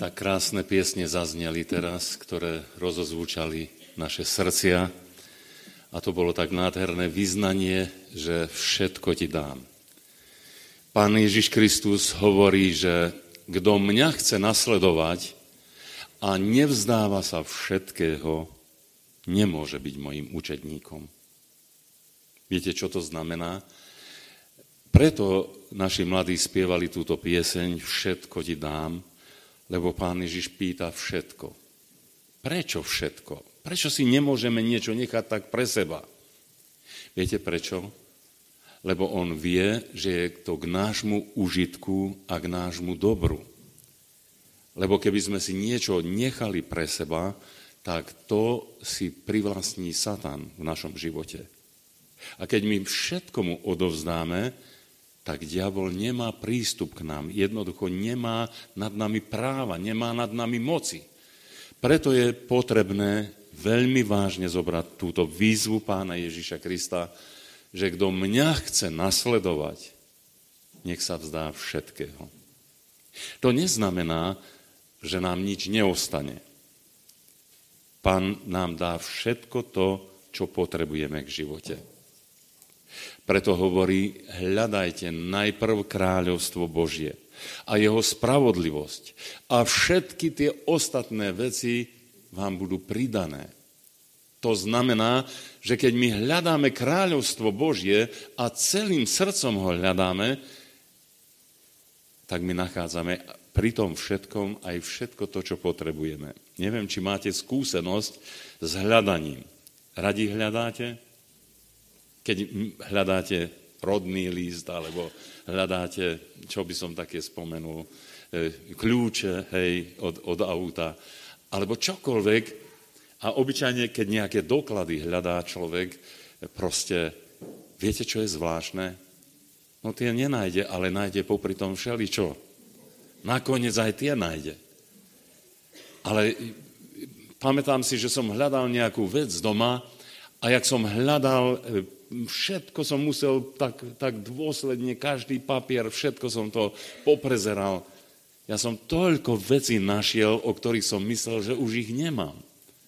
Tak krásne piesne zazneli teraz, ktoré rozozvučali naše srdcia. A to bolo tak nádherné vyznanie, že všetko ti dám. Pán Ježiš Kristus hovorí, že kto mňa chce nasledovať a nevzdáva sa všetkého, nemôže byť mojím učedníkom. Viete, čo to znamená? Preto naši mladí spievali túto pieseň Všetko ti dám, lebo Pán Ježiš pýta všetko. Prečo všetko? Prečo si nemôžeme niečo nechať tak pre seba? Viete prečo? Lebo on vie, že je to k nášmu užitku a k nášmu dobru. Lebo keby sme si niečo nechali pre seba, tak to si privlastní Satan v našom živote. A keď my všetko mu odovzdáme, tak diabol nemá prístup k nám. Jednoducho nemá nad nami práva, nemá nad nami moci. Preto je potrebné veľmi vážne zobrať túto výzvu Pána Ježiša Krista, že kto mňa chce nasledovať, nech sa vzdá všetkého. To neznamená, že nám nič neostane. Pán nám dá všetko to, čo potrebujeme k živote. Preto hovorí, hľadajte najprv kráľovstvo Božie a jeho spravodlivosť a všetky tie ostatné veci vám budú pridané. To znamená, že keď my hľadáme kráľovstvo Božie a celým srdcom ho hľadáme, tak my nachádzame pri tom všetkom aj všetko to, čo potrebujeme. Neviem, či máte skúsenosť s hľadaním. Radi hľadáte? Keď hľadáte rodný list, alebo hľadáte, čo by som také spomenul, kľúče, hej, od auta, alebo čokoľvek. A obyčajne, keď nejaké doklady hľadá človek, proste, viete, čo je zvláštne? No tie nenájde, ale nájde popri tom všeličo. Nakoniec aj tie nájde. Ale pamätám si, že som hľadal nejakú vec doma a jak som hľadal, všetko som musel tak dôsledne, každý papier, všetko som to poprezeral. Ja som toľko vecí našiel, o ktorých som myslel, že už ich nemám.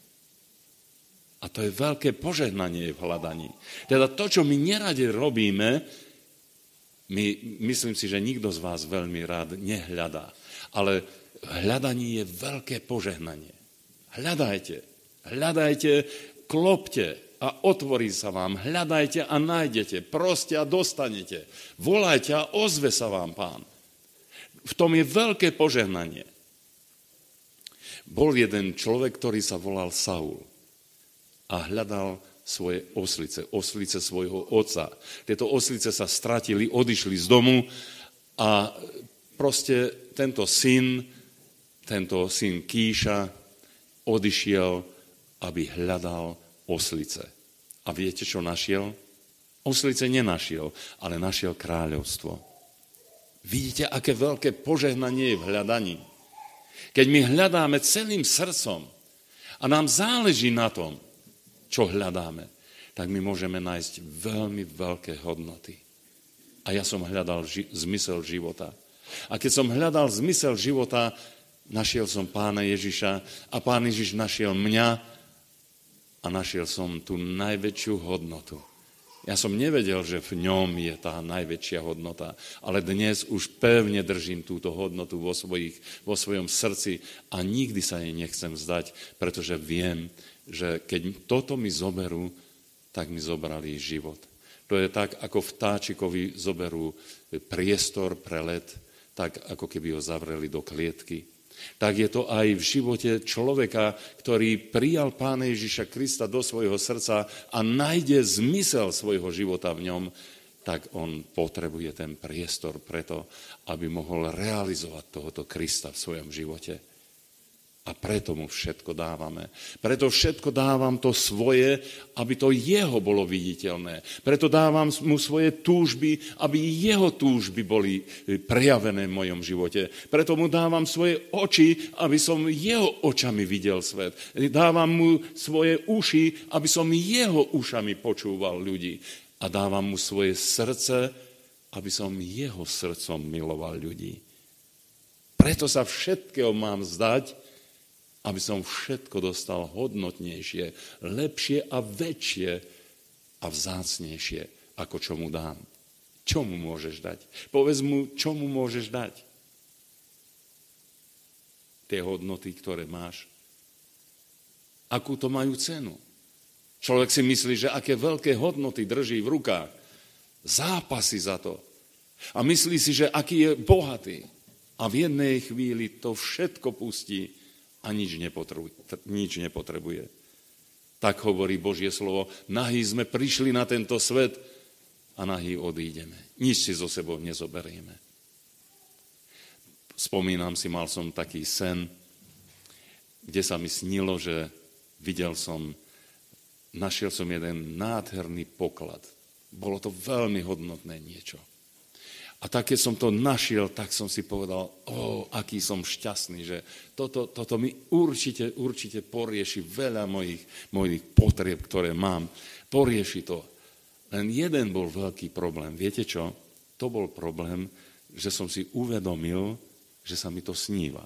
A to je veľké požehnanie v hľadaní. Teda to, čo my nerade robíme, myslím si, že nikto z vás veľmi rád nehľadá. Ale hľadanie je veľké požehnanie. Hľadajte, klopte a otvorí sa vám. Hľadajte a nájdete. Proste a dostanete. Volajte a ozve sa vám Pán. V tom je veľké požehnanie. Bol jeden človek, ktorý sa volal Saul a hľadal svoje oslice svojho otca. Tieto oslice sa stratili, odišli z domu a proste tento syn Kíša odišiel, aby hľadal oslice. A viete, čo našiel? Oslice nenašiel, ale našiel kráľovstvo. Vidíte, aké veľké požehnanie je v hľadaní. Keď my hľadáme celým srdcom a nám záleží na tom, čo hľadáme, tak my môžeme nájsť veľmi veľké hodnoty. A ja som hľadal zmysel života. A keď som hľadal zmysel života, našiel som Pána Ježiša a Pán Ježiš našiel mňa a našiel som tú najväčšiu hodnotu. Ja som nevedel, že v ňom je tá najväčšia hodnota, ale dnes už pevne držím túto hodnotu vo svojom srdci a nikdy sa jej nechcem vzdať, pretože viem, že keď toto mi zoberú, tak mi zobrali život. To je tak, ako vtáčikovi zoberú priestor pre let, tak ako keby ho zavreli do klietky. Tak je to aj v živote človeka, ktorý prijal Pána Ježiša Krista do svojho srdca a nájde zmysel svojho života v ňom, tak on potrebuje ten priestor preto, aby mohol realizovať tohoto Krista v svojom živote. A preto mu všetko dávame. Preto všetko dávam to svoje, aby to jeho bolo viditeľné. Preto dávam mu svoje túžby, aby jeho túžby boli prejavené v mojom živote. Preto mu dávam svoje oči, aby som jeho očami videl svet. Dávam mu svoje uši, aby som jeho ušami počúval ľudí. A dávam mu svoje srdce, aby som jeho srdcom miloval ľudí. Preto sa všetkého mám vzdať, aby som všetko dostal hodnotnejšie, lepšie a väčšie a vzácnejšie, ako čo mu dám. Čo mu môžeš dať? Povedz mu, čo mu môžeš dať. Tie hodnoty, ktoré máš. Akú to majú cenu? Človek si myslí, že aké veľké hodnoty drží v rukách. Zápasy za to. A myslí si, že aký je bohatý. A v jednej chvíli to všetko pustí a nič nepotrebuje. Tak hovorí Božie slovo. Nahý sme prišli na tento svet a nahý odídeme. Nič si so sebou nezoberieme. Spomínam si, mal som taký sen, kde sa mi snilo, že našiel som jeden nádherný poklad. Bolo to veľmi hodnotné niečo. A tak, keď som to našiel, tak som si povedal, aký som šťastný, že toto mi určite porieši veľa mojich potrieb, ktoré mám. Porieši to. Len jeden bol veľký problém. Viete čo? To bol problém, že som si uvedomil, že sa mi to sníva.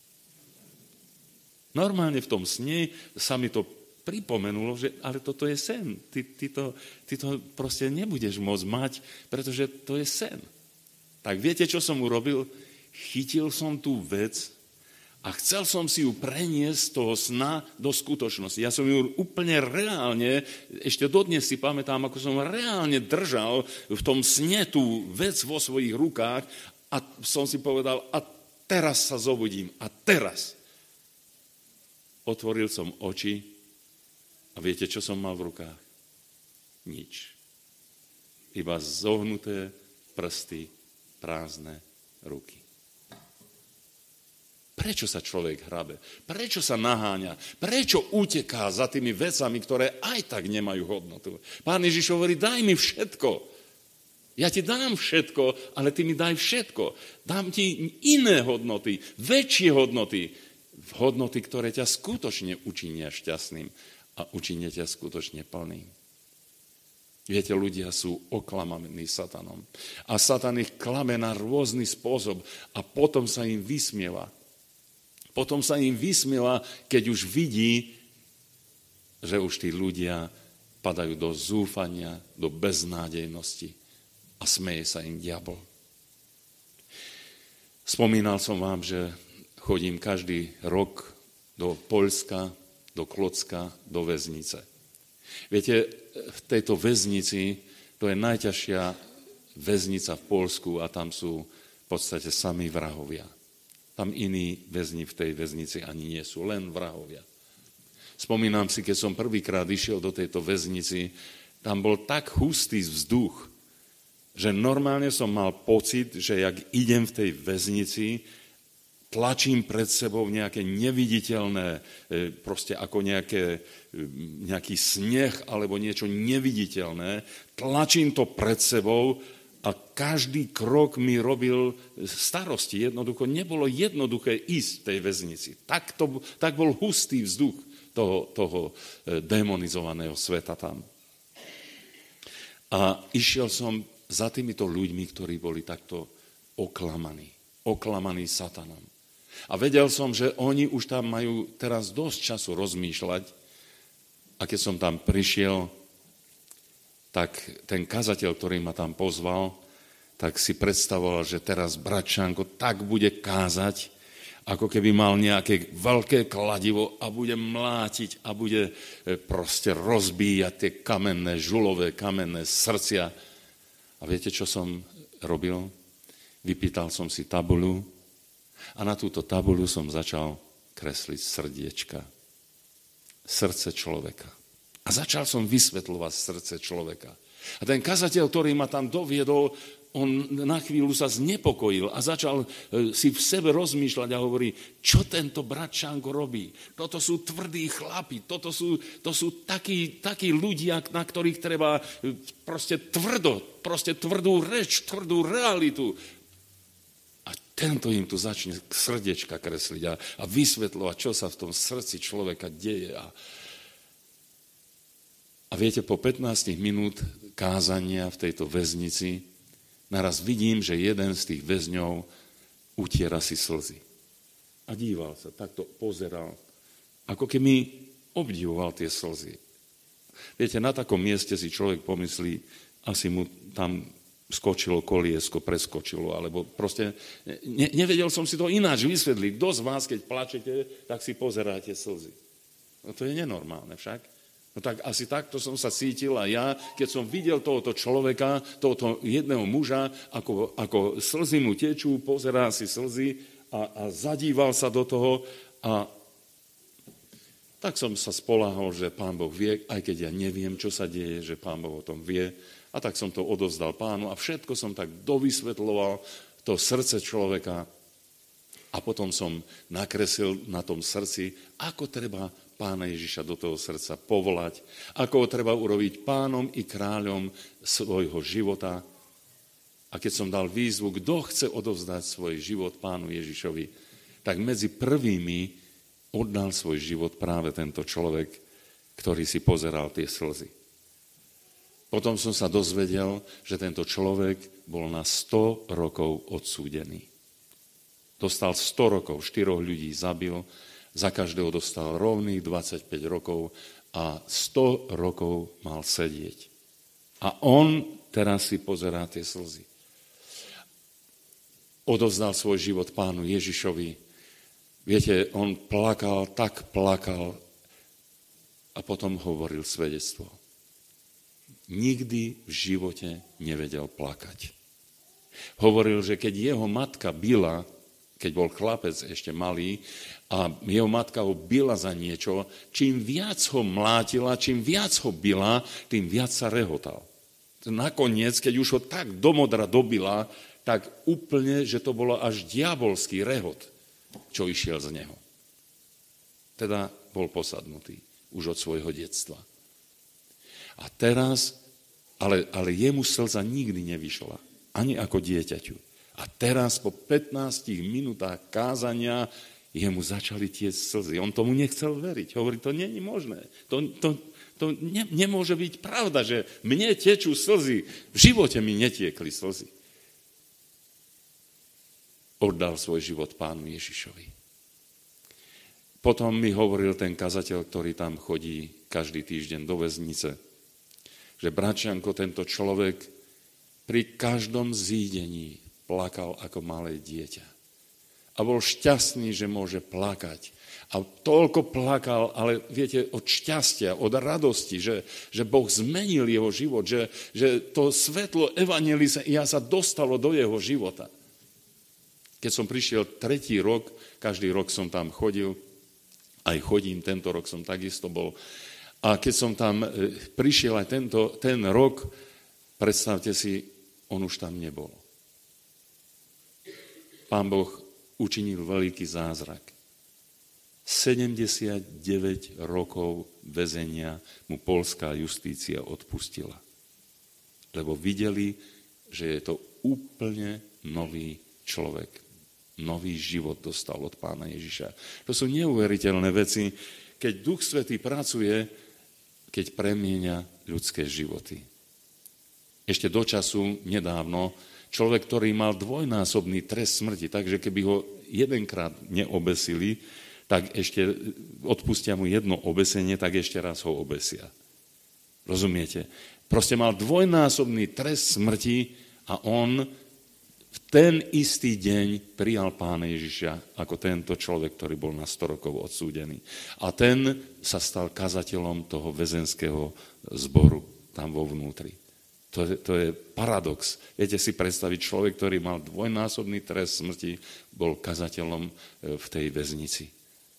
Normálne v tom sne sa mi to pripomenulo, že ale toto je sen. Ty to proste nebudeš môcť mať, pretože to je sen. Tak viete, čo som urobil? Chytil som tú vec a chcel som si ju preniesť z toho sna do skutočnosti. Ja som ju úplne reálne, ešte dodnes si pamätám, ako som reálne držal v tom sne tú vec vo svojich rukách a som si povedal, a teraz sa zobudím. A teraz. Otvoril som oči a viete, čo som mal v rukách? Nič. Iba zohnuté prsty, prázdne ruky. Prečo sa človek hrabe? Prečo sa naháňa? Prečo uteká za tými vecami, ktoré aj tak nemajú hodnotu? Pán Ježiš hovorí, daj mi všetko. Ja ti dám všetko, ale ty mi daj všetko. Dám ti iné hodnoty, väčšie hodnoty. Hodnoty, ktoré ťa skutočne učinia šťastným a učinia ťa skutočne plným. Viete, ľudia sú oklamaní satanom. A satan ich klame na rôzny spôsob a potom sa im vysmieva. Potom sa im vysmieva, keď už vidí, že už tí ľudia padajú do zúfania, do beznádejnosti a smeje sa im diabol. Spomínal som vám, že chodím každý rok do Poľska, do Klocka, do väznice. Viete, v tejto väznici, to je najťažšia väznica v Poľsku a tam sú v podstate sami vrahovia. Tam iní väzni v tej väznici ani nie sú, len vrahovia. Spomínam si, keď som prvýkrát išiel do tejto väznici, tam bol tak hustý vzduch, že normálne som mal pocit, že jak idem v tej väznici, tlačím pred sebou nejaké neviditeľné, proste ako nejaký sneh alebo niečo neviditeľné, tlačím to pred sebou a každý krok mi robil starosti. Jednoducho nebolo jednoduché ísť v tej väznici. Tak bol hustý vzduch toho demonizovaného sveta tam. A išiel som za týmito ľuďmi, ktorí boli takto oklamaní satanom. A vedel som, že oni už tam majú teraz dosť času rozmýšľať. A keď som tam prišiel, tak ten kazateľ, ktorý ma tam pozval, tak si predstavoval, že teraz brat Čanko tak bude kázať, ako keby mal nejaké veľké kladivo a bude mlátiť a bude proste rozbíjať tie žulové kamenné srdcia. A viete, čo som robil? Vypýtal som si tabuľu, a na túto tabuľu som začal kresliť srdiečka. Srdce človeka. A začal som vysvetľovať srdce človeka. A ten kazateľ, ktorý ma tam doviedol, on na chvíľu sa znepokojil a začal si v sebe rozmýšľať a hovorí, čo tento brat Čanko robí? Toto sú tvrdí chlapi, to sú takí ľudia, na ktorých treba proste tvrdú reč, tvrdú realitu. A tento im tu začne srdiečka kresliť a vysvetľovať, čo sa v tom srdci človeka deje. A viete, po 15 minút kázania v tejto väznici naraz vidím, že jeden z tých väzňov utiera si slzy. A díval sa, takto pozeral, ako keby obdivoval tie slzy. Viete, na takom mieste si človek pomyslí, asi mu tam skočilo koliesko, preskočilo, alebo proste nevedel som si to ináč vysvetliť. Kto z vás, keď plačete, tak si pozeráte slzy. No to je nenormálne však. No tak asi takto som sa cítil a ja, keď som videl tohoto človeka, tohoto jedného muža, ako slzy mu tečú, pozerá si slzy a zadíval sa do toho a tak som sa spoľahol, že Pán Boh vie, aj keď ja neviem, čo sa deje, že Pán Boh o tom vie. A tak som to odovzdal Pánu a všetko som tak dovysvetľoval, to srdce človeka. A potom som nakreslil na tom srdci, ako treba Pána Ježiša do toho srdca povolať, ako ho treba urobiť pánom i kráľom svojho života. A keď som dal výzvu, kto chce odovzdať svoj život Pánu Ježišovi, tak medzi prvými oddal svoj život práve tento človek, ktorý si pozeral tie slzy. Potom som sa dozvedel, že tento človek bol na 100 rokov odsúdený. Dostal 100 rokov, 4 ľudí zabil, za každého dostal rovných 25 rokov a 100 rokov mal sedieť. A on teraz si pozerá tie slzy. Odovzdal svoj život Pánu Ježišovi. Viete, on plakal, tak plakal a potom hovoril svedectvo. Nikdy v živote nevedel plakať. Hovoril, že keď jeho matka bila, keď bol chlapec ešte malý, a jeho matka ho bila za niečo, čím viac ho mlátila, čím viac ho bila, tým viac sa rehotal. Nakoniec, keď už ho tak domodra dobila, tak úplne, že to bolo až diabolský rehot, čo išiel z neho. Teda bol posadnutý už od svojho detstva. A teraz, ale jemu slza nikdy nevyšla, ani ako dieťaťu. A teraz po 15 minútach kázania jemu začali tiecť slzy. On tomu nechcel veriť. Hovorí, to nie je možné. To nemôže byť pravda, že mne tečú slzy. V živote mi netiekli slzy. Oddal svoj život Pánu Ježišovi. Potom mi hovoril ten kazateľ, ktorý tam chodí každý týždeň do väznice, že Bračanko, tento človek pri každom zídení plakal ako malé dieťa. A bol šťastný, že môže plakať. A toľko plakal, ale viete, od šťastia, od radosti, že Boh zmenil jeho život, že to svetlo evanjelia sa dostalo do jeho života. Keď som prišiel 3. rok, každý rok som tam chodil, aj chodím, tento rok som takisto bol. A keď som tam prišiel aj ten rok, predstavte si, on už tam nebol. Pán Boh učinil veľký zázrak. 79 rokov väzenia mu poľská justícia odpustila. Lebo videli, že je to úplne nový človek. Nový život dostal od Pána Ježiša. To sú neuveriteľné veci, keď Duch Svätý pracuje, keď premieňa ľudské životy. Ešte do času nedávno človek, ktorý mal dvojnásobný trest smrti, takže keby ho jedenkrát neobesili, tak ešte odpustia mu jedno obesenie, tak ešte raz ho obesia. Rozumiete? Proste mal dvojnásobný trest smrti a on v ten istý deň prijal Pána Ježiša ako tento človek, ktorý bol na 100 rokov odsúdený. A ten sa stal kazateľom toho väzenského zboru tam vo vnútri. To je paradox. Viete si predstaviť, človek, ktorý mal dvojnásobný trest smrti, bol kazateľom v tej väznici.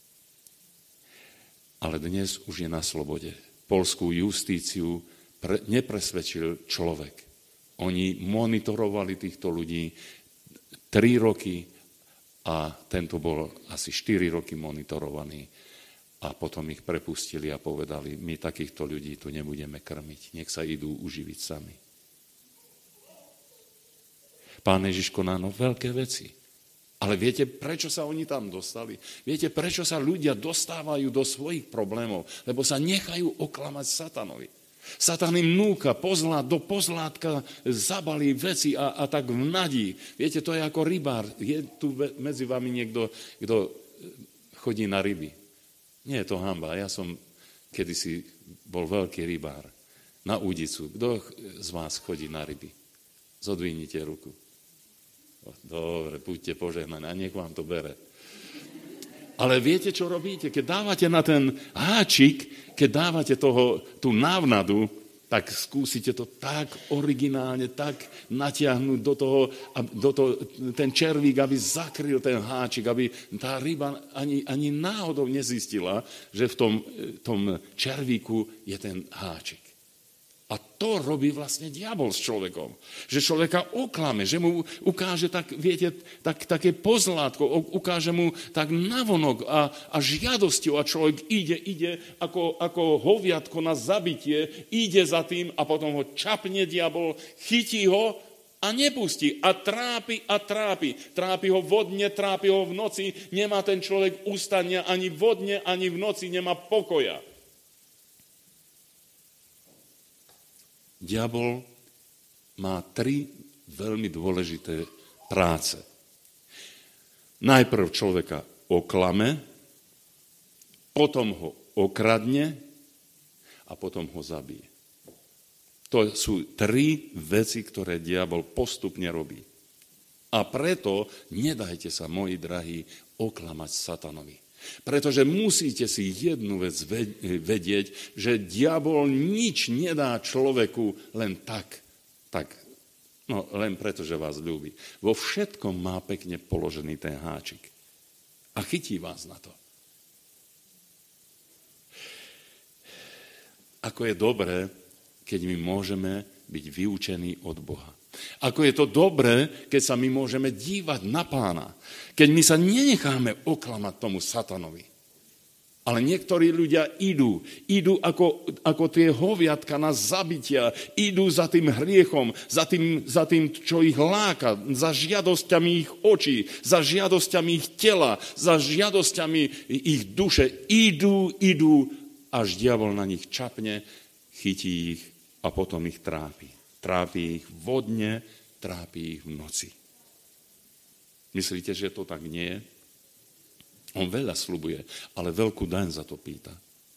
Ale dnes už je na slobode. Poľskú justíciu nepresvedčil človek. Oni monitorovali týchto ľudí 3 roky a tento bol asi 4 roky monitorovaný. A potom ich prepustili a povedali, my takýchto ľudí tu nebudeme krmiť, nech sa idú uživiť sami. Pán Ježiš koná veľké veci. Ale viete, prečo sa oni tam dostali? Viete, prečo sa ľudia dostávajú do svojich problémov? Lebo sa nechajú oklamať satanovi. Satan im núka do pozlátka zabalí veci a tak vnadí. Viete, to je ako rybár. Je tu medzi vami niekto, kto chodí na ryby. Nie je to hanba. Ja som kedysi bol veľký rybár. Na údicu. Kto z vás chodí na ryby? Zodvihnite ruku. Dobre, buďte požehnaní a nech vám to bere. Ale viete, čo robíte? Keď dávate na ten háčik, keď dávate tú návnadu, tak skúsite to tak originálne, tak natiahnuť do toho, ten červík, aby zakryl ten háčik, aby tá ryba ani náhodou nezistila, že v tom červíku je ten háčik. A to robí vlastne diabol s človekom. Že človeka oklame, že mu ukáže také pozlátko, ukáže mu tak navonok a žiadosťou a človek ide ako hoviatko na zabitie, ide za tým a potom ho čapne diabol, chytí ho a nepustí. A trápi a trápi. Trápi ho vodne, trápi ho v noci. Nemá ten človek ustania ani vodne, ani v noci, nemá pokoja. Diabol má 3 veľmi dôležité práce. Najprv človeka oklame, potom ho okradne a potom ho zabije. To sú 3 veci, ktoré diabol postupne robí. A preto nedajte sa, moji drahí, oklamať satanovi. Pretože musíte si jednu vec vedieť, že diabol nič nedá človeku len tak, len preto, že vás ľúbi. Vo všetkom má pekne položený ten háčik. A chytí vás na to. Ako je dobré, keď my môžeme byť vyučení od Boha. Ako je to dobré, keď sa my môžeme dívať na Pána. Keď my sa nenecháme oklamať tomu satanovi. Ale niektorí ľudia idú ako tie hoviatka na zabitia, idú za tým hriechom, za tým, čo ich láka, za žiadosťami ich očí, za žiadosťami ich tela, za žiadosťami ich duše. Idú, až diabol na nich čapne, chytí ich a potom ich trápi. Trápi ich vodne, trápi ich v noci. Myslíte, že to tak nie je? On veľa sľubuje, ale veľkú daň za to pýta.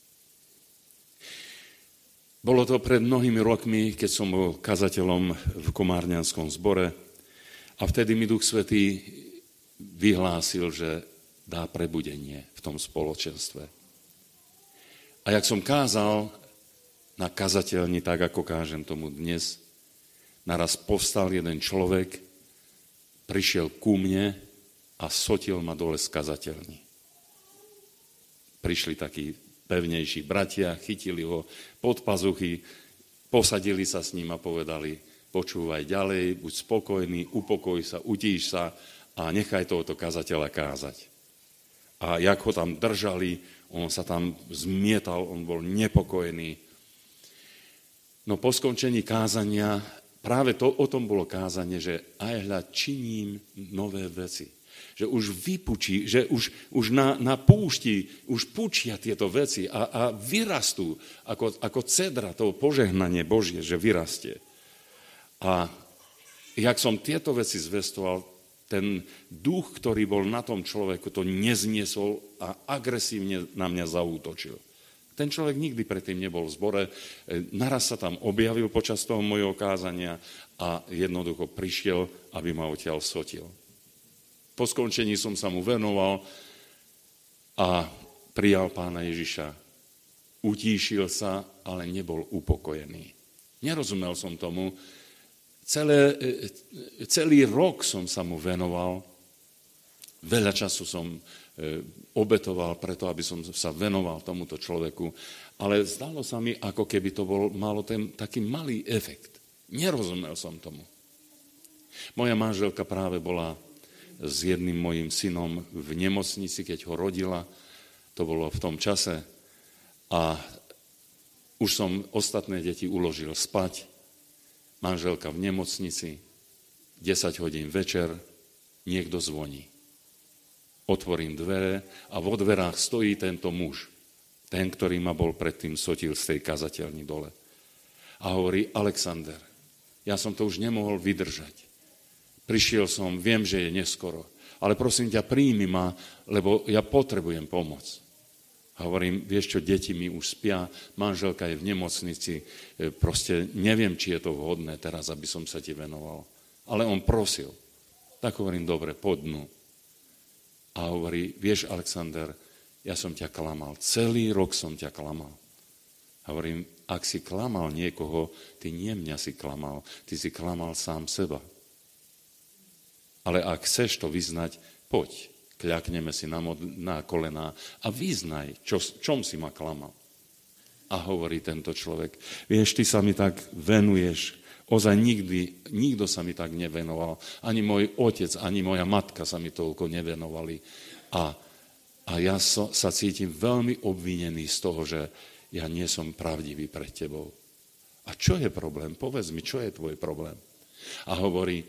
Bolo to pred mnohými rokmi, keď som bol kazateľom v Komárňanskom zbore a vtedy mi Duch Svätý vyhlásil, že dá prebudenie v tom spoločenstve. A jak som kázal na kazateľni, tak ako kážem tomu dnes, naraz povstal jeden človek, prišiel ku mne a sotil ma dole z kazateľni. Prišli takí pevnejší bratia, chytili ho pod pazuchy, posadili sa s ním a povedali, počúvaj ďalej, buď spokojný, upokoj sa, utíš sa a nechaj tohoto kazateľa kázať. A jak ho tam držali, on sa tam zmietal, on bol nepokojný. No po skončení kázania práve o tom bolo kázanie, že aj hľa činím nové veci. Že už vypučí, že už na púšti už pučia tieto veci a vyrastú ako cedra, to požehnanie Božie, že vyrastie. A jak som tieto veci zvestoval, ten duch, ktorý bol na tom človeku, to nezniesol a agresívne na mňa zaútočil. Ten človek nikdy predtým nebol v zbore, naraz sa tam objavil počas toho mojho kázania a jednoducho prišiel, aby ma odtiaľ sotil. Po skončení som sa mu venoval a prijal Pána Ježiša. Utíšil sa, ale nebol upokojený. Nerozumel som tomu. Celý rok som sa mu venoval. Veľa času som obetoval preto, aby som sa venoval tomuto človeku, ale zdalo sa mi, ako keby to malo ten taký malý efekt. Nerozumel som tomu. Moja manželka práve bola s jedným mojím synom v nemocnici, keď ho rodila, to bolo v tom čase, a už som ostatné deti uložil spať, manželka v nemocnici, 10 hodín večer, niekto zvoní. Otvorím dvere a vo dverách stojí tento muž, ten, ktorý ma bol predtým sotil z tej kazateľni dole. A hovorí, Alexander, ja som to už nemohol vydržať. Prišiel som, viem, že je neskoro, ale prosím ťa, príjmi ma, lebo ja potrebujem pomoc. A hovorím, vieš čo, deti mi už spia, manželka je v nemocnici, proste neviem, či je to vhodné teraz, aby som sa ti venoval. Ale on prosil. Tak hovorím, dobre, poď. A hovorí, vieš, Alexander, ja som ťa klamal, celý rok som ťa klamal. A hovorím, ak si klamal niekoho, ty nie mňa si klamal, ty si klamal sám seba. Ale ak chceš to vyznať, poď, kľakneme si na kolená a vyznaj, čom si ma klamal. A hovorí tento človek, vieš, ty sa mi tak venuješ, ozaj nikto sa mi tak nevenoval, ani môj otec, ani moja matka sa mi toľko nevenovali. A ja sa cítim veľmi obvinený z toho, že ja nie som pravdivý pred tebou. A čo je problém? Povedz mi, čo je tvoj problém? A hovorí,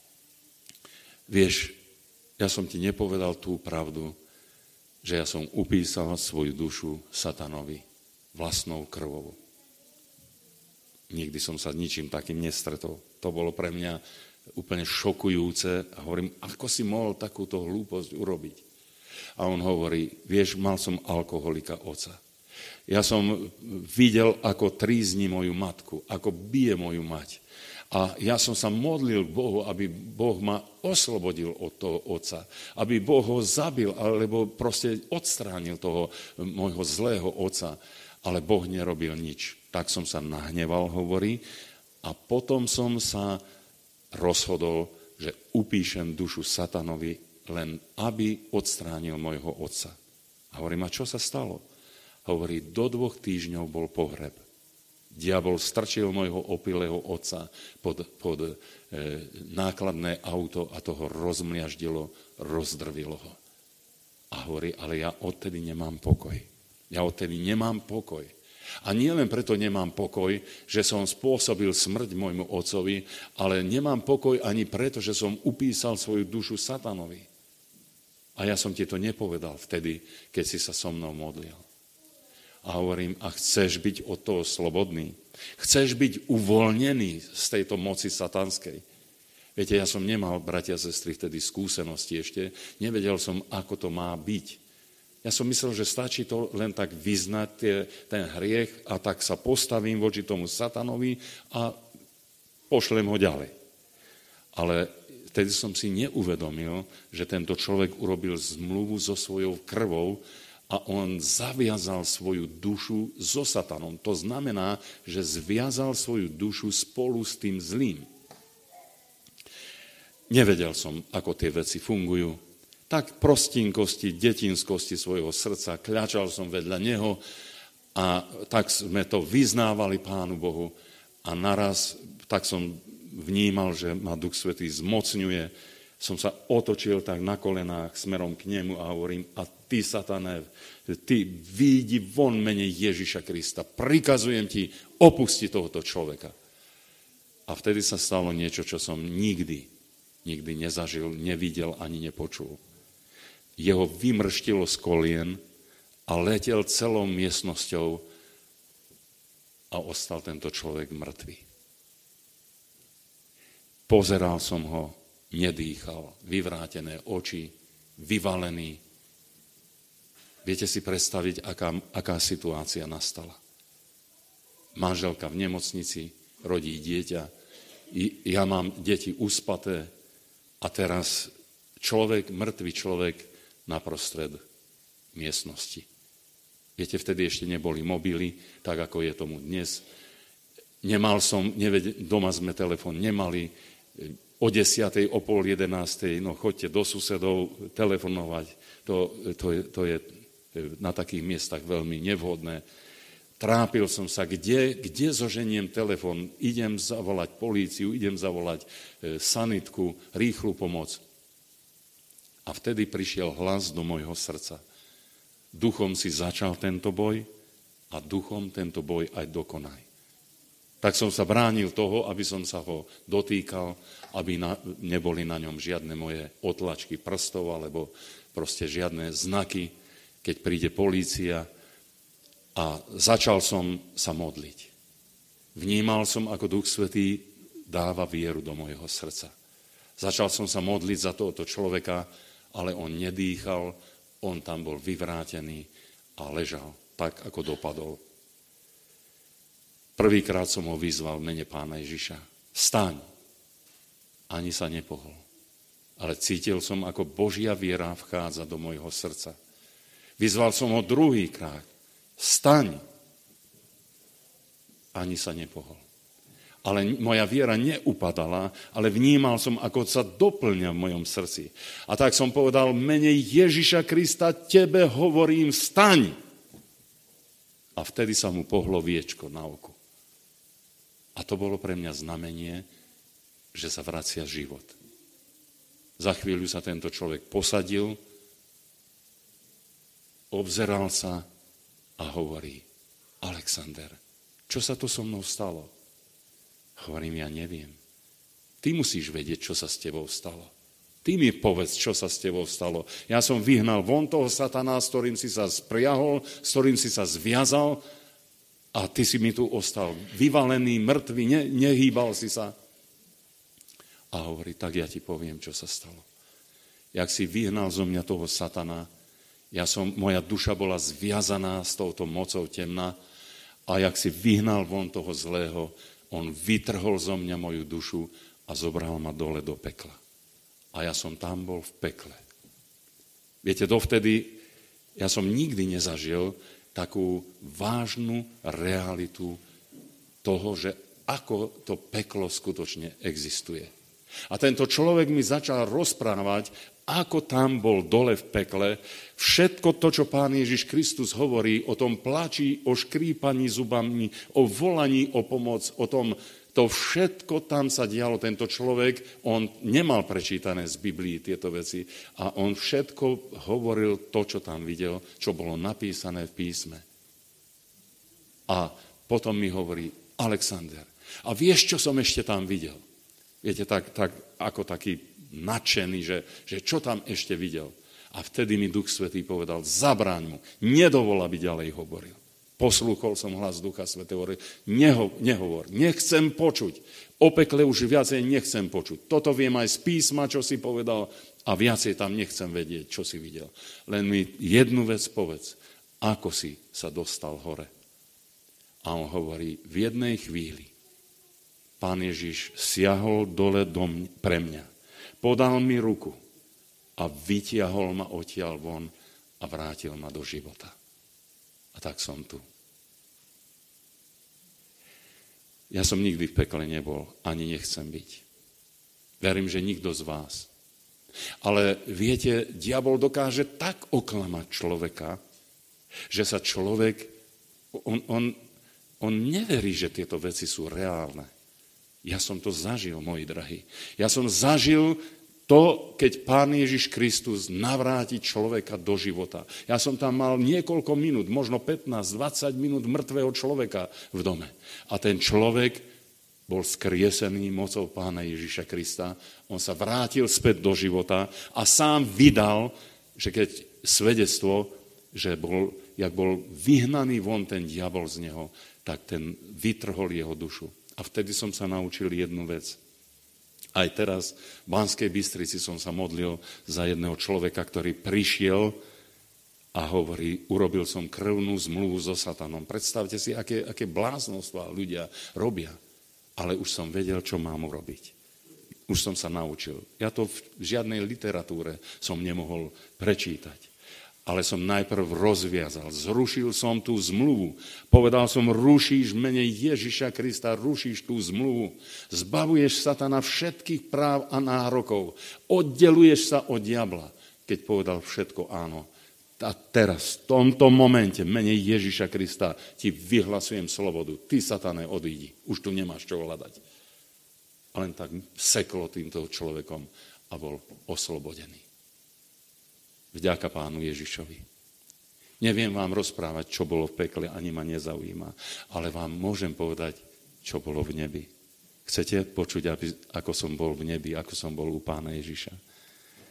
vieš, ja som ti nepovedal tú pravdu, že ja som upísal svoju dušu satanovi vlastnou krvou. Nikdy som sa ničím takým nestretol. To bolo pre mňa úplne šokujúce a hovorím, ako si mohol takúto hlúposť urobiť? A on hovorí, vieš, mal som alkoholika otca. Ja som videl, ako trízni moju matku, ako bije moju mať. A ja som sa modlil k Bohu, aby Boh ma oslobodil od toho otca, aby Boh ho zabil, alebo proste odstránil toho môjho zlého otca. Ale Boh nerobil nič. Tak som sa nahneval, hovorí, a potom som sa rozhodol, že upíšem dušu satanovi, len aby odstránil môjho otca. A hovorím, a čo sa stalo? Hovorí, do 2 týždňov bol pohreb. Diabol strčil môjho opilého otca pod nákladné auto a toho rozmliaždilo, rozdrvilo ho. A hovorí, ale ja odtedy nemám pokoj. Ja odtedy nemám pokoj. A nie len preto nemám pokoj, že som spôsobil smrť môjmu otcovi, ale nemám pokoj ani preto, že som upísal svoju dušu satanovi. A ja som ti to nepovedal vtedy, keď si sa so mnou modlil. A hovorím, a chceš byť od toho slobodný? Chceš byť uvoľnený z tejto moci satanskej? Viete, ja som nemal, bratia a sestry, vtedy skúsenosti ešte. Nevedel som, ako to má byť. Ja som myslel, že stačí to len tak vyznať ten hriech a tak sa postavím voči tomu satanovi a pošlem ho ďalej. Ale vtedy som si neuvedomil, že tento človek urobil zmluvu so svojou krvou a on zaviazal svoju dušu so satanom. To znamená, že zviazal svoju dušu spolu s tým zlým. Nevedel som, ako tie veci fungujú. Tak prostinkosti, detinskosti svojho srdca, kľačal som vedľa neho a tak sme to vyznávali Pánu Bohu a naraz tak som vnímal, že ma Duch Svätý zmocňuje. Som sa otočil tak na kolenách smerom k nemu a hovorím, a ty, satané, ty vyjdi von mene Ježiša Krista. Prikazujem ti, opusti tohoto človeka. A vtedy sa stalo niečo, čo som nikdy nezažil, nevidel ani nepočul. Jeho vymrštilo z kolien a letel celou miestnosťou a ostal tento človek mŕtvy. Pozeral som ho, nedýchal, vyvrátené oči, vyvalený. Viete si predstaviť, aká situácia nastala. Manželka v nemocnici, rodí dieťa, ja mám deti uspaté a teraz mŕtvý človek naprostred miestnosti. Viete, vtedy ešte neboli mobily, tak ako je tomu dnes. Doma sme telefón nemali, o 10:00, o 10:30, no choďte do susedov telefonovať, to je na takých miestach veľmi nevhodné. Trápil som sa, kde zoženiem telefón, idem zavolať políciu, idem zavolať sanitku, rýchlu pomoc. A vtedy prišiel hlas do môjho srdca. Duchom si začal tento boj a duchom tento boj aj dokonaj. Tak som sa bránil toho, aby som sa ho dotýkal, aby neboli na ňom žiadne moje otlačky prstov alebo proste žiadne znaky, keď príde polícia. A začal som sa modliť. Vnímal som, ako Duch Svätý dáva vieru do mojho srdca. Začal som sa modliť za tohoto človeka Ale on nedýchal, on tam bol vyvrátený a ležal tak, ako dopadol. Prvýkrát som ho vyzval v mene Pána Ježiša. Vstaň. Ani sa nepohol. Ale cítil som, ako Božia viera vchádza do mojho srdca. Vyzval som ho druhýkrát. Vstaň. Ani sa nepohol. Ale moja viera neupadala, ale vnímal som, ako sa doplňa v mojom srdci. A tak som povedal, v mene Ježiša Krista tebe hovorím, vstaň. A vtedy sa mu pohlo viečko na oku. A to bolo pre mňa znamenie, že sa vracia život. Za chvíľu sa tento človek posadil, obzeral sa a hovorí, Alexander, čo sa to so mnou stalo? Hovorím, ja neviem. Ty musíš vedieť, čo sa s tebou stalo. Ty mi povedz, čo sa s tebou stalo. Ja som vyhnal von toho satana, s ktorým si sa spriahol, s ktorým si sa zviazal a ty si mi tu ostal vyvalený, mŕtvy, nehýbal si sa. A hovorí, tak ja ti poviem, čo sa stalo. Jak si vyhnal zo mňa toho satana, moja duša bola zviazaná s touto mocou temna a jak si vyhnal von toho zlého, on vytrhol zo mňa moju dušu a zobral ma dole do pekla. A ja som tam bol v pekle. Viete, dovtedy ja som nikdy nezažil takú vážnu realitu toho, že ako to peklo skutočne existuje. A tento človek mi začal rozprávať, ako tam bol dole v pekle, všetko to, čo Pán Ježiš Kristus hovorí o tom plači, o škrípaní zubami, o volaní o pomoc, o tom, to všetko tam sa dialo. Tento človek, on nemal prečítané z Biblii tieto veci a on všetko hovoril to, čo tam videl, čo bolo napísané v písme. A potom mi hovorí, Alexander, a vieš, čo som ešte tam videl? Viete, tak ako taký nadšený, že čo tam ešte videl. A vtedy mi Duch Svätý povedal, zabráň mu, nedovol, aby ďalej hovoril. Poslúchol som hlas Ducha Svätého, nehovor, nechcem počuť. O pekle už viacej nechcem počuť. Toto viem aj z písma, čo si povedal, a viacej tam nechcem vedieť, čo si videl. Len mi jednu vec povedz, ako si sa dostal hore. A on hovorí, v jednej chvíli Pán Ježiš siahol dole pre mňa. Podal mi ruku a vytiahol ma odtiaľ von a vrátil ma do života. A tak som tu. Ja som nikdy v pekle nebol, ani nechcem byť. Verím, že nikto z vás. Ale viete, diabol dokáže tak oklamať človeka, že sa človek, on neverí, že tieto veci sú reálne. Ja som to zažil, moji drahí. Ja som zažil to, keď Pán Ježiš Kristus navráti človeka do života. Ja som tam mal niekoľko minút, možno 15-20 minút mŕtvého človeka v dome. A ten človek bol skriesený mocou Pána Ježiša Krista. On sa vrátil späť do života a sám vydal, že keď svedectvo, že jak bol vyhnaný von ten diabol z neho, tak ten vytrhol jeho dušu. A vtedy som sa naučil jednu vec. Aj teraz v Banskej Bystrici som sa modlil za jedného človeka, ktorý prišiel a hovorí, urobil som krvnú zmluvu so satanom. Predstavte si, aké bláznostva ľudia robia. Ale už som vedel, čo mám urobiť. Už som sa naučil. Ja to v žiadnej literatúre som nemohol prečítať. Ale som najprv rozviazal, zrušil som tú zmluvu. Povedal som, rušíš v mene Ježiša Krista, rušíš tú zmluvu. Zbavuješ satana všetkých práv a nárokov. Oddeluješ sa od diabla. Keď povedal všetko áno. A teraz, v tomto momente, v mene Ježiša Krista, ti vyhlasujem slobodu. Ty, satane, odídi. Už tu nemáš čo hľadať. A len tak seklo týmto človekom a bol oslobodený. Vďaka Pánu Ježišovi. Neviem vám rozprávať, čo bolo v pekle, ani ma nezaujíma, ale vám môžem povedať, čo bolo v nebi. Chcete počuť, ako som bol v nebi, ako som bol u Pána Ježiša?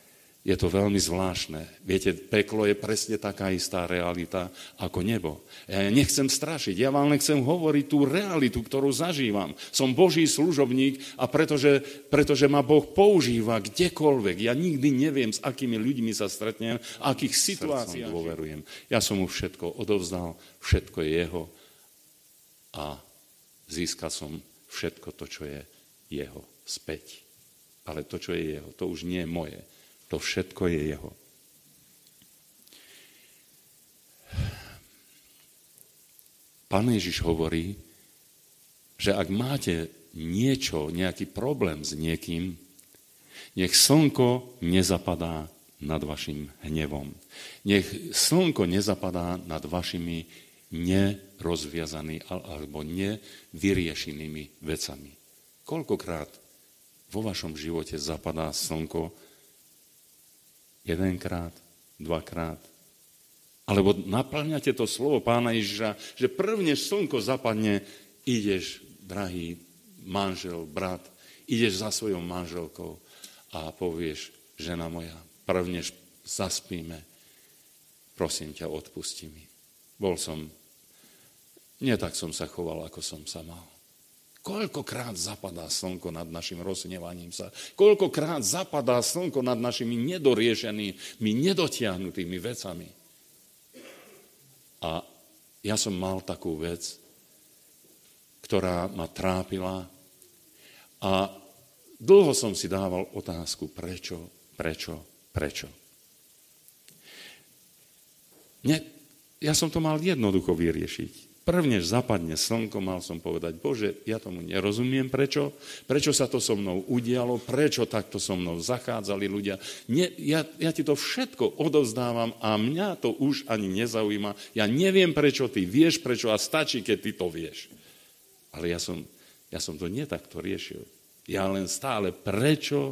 Je to veľmi zvláštne. Viete, peklo je presne taká istá realita ako nebo. Ja nechcem strašiť, ja vám len chcem hovoriť tú realitu, ktorú zažívam. Som Boží služobník a pretože ma Boh používa kdekoľvek. Ja nikdy neviem, s akými ľuďmi sa stretnem, akých situáciách dôverujem. Ja som mu všetko odovzdal, všetko je jeho a získal som všetko to, čo je jeho späť. Ale to, čo je jeho, to už nie je moje. To všetko je jeho. Pán Ježiš hovorí, že ak máte niečo, nejaký problém s niekým, nech slnko nezapadá nad vašim hnevom. Nech slnko nezapadá nad vašimi nerozviazanými alebo nevyriešenými vecami. Koľkokrát vo vašom živote zapadá slnko? Jedenkrát, dvakrát. Alebo naplňate to slovo Pána Ježiša, že prvne slnko zapadne, ideš, drahý manžel, brat, ideš za svojou manželkou a povieš, žena moja, prvne zaspíme, prosím ťa, odpusti mi. Nie tak som sa choval, ako som sa mal. Koľkokrát zapadá slnko nad našim rozhnevaním sa? Koľkokrát zapadá slnko nad našimi nedoriešenými, nedotiahnutými vecami? A ja som mal takú vec, ktorá ma trápila a dlho som si dával otázku, prečo. Ja som to mal jednoducho vyriešiť. Prvne zapadne slnko, mal som povedať, Bože, ja tomu nerozumiem, prečo sa to so mnou udialo, prečo takto so mnou zachádzali ľudia. Ja ti to všetko odovzdávam a mňa to už ani nezaujíma. Ja neviem, prečo ty vieš, prečo a stačí, keď ty to vieš. Ale ja som to nie takto riešil. Ja len stále prečo.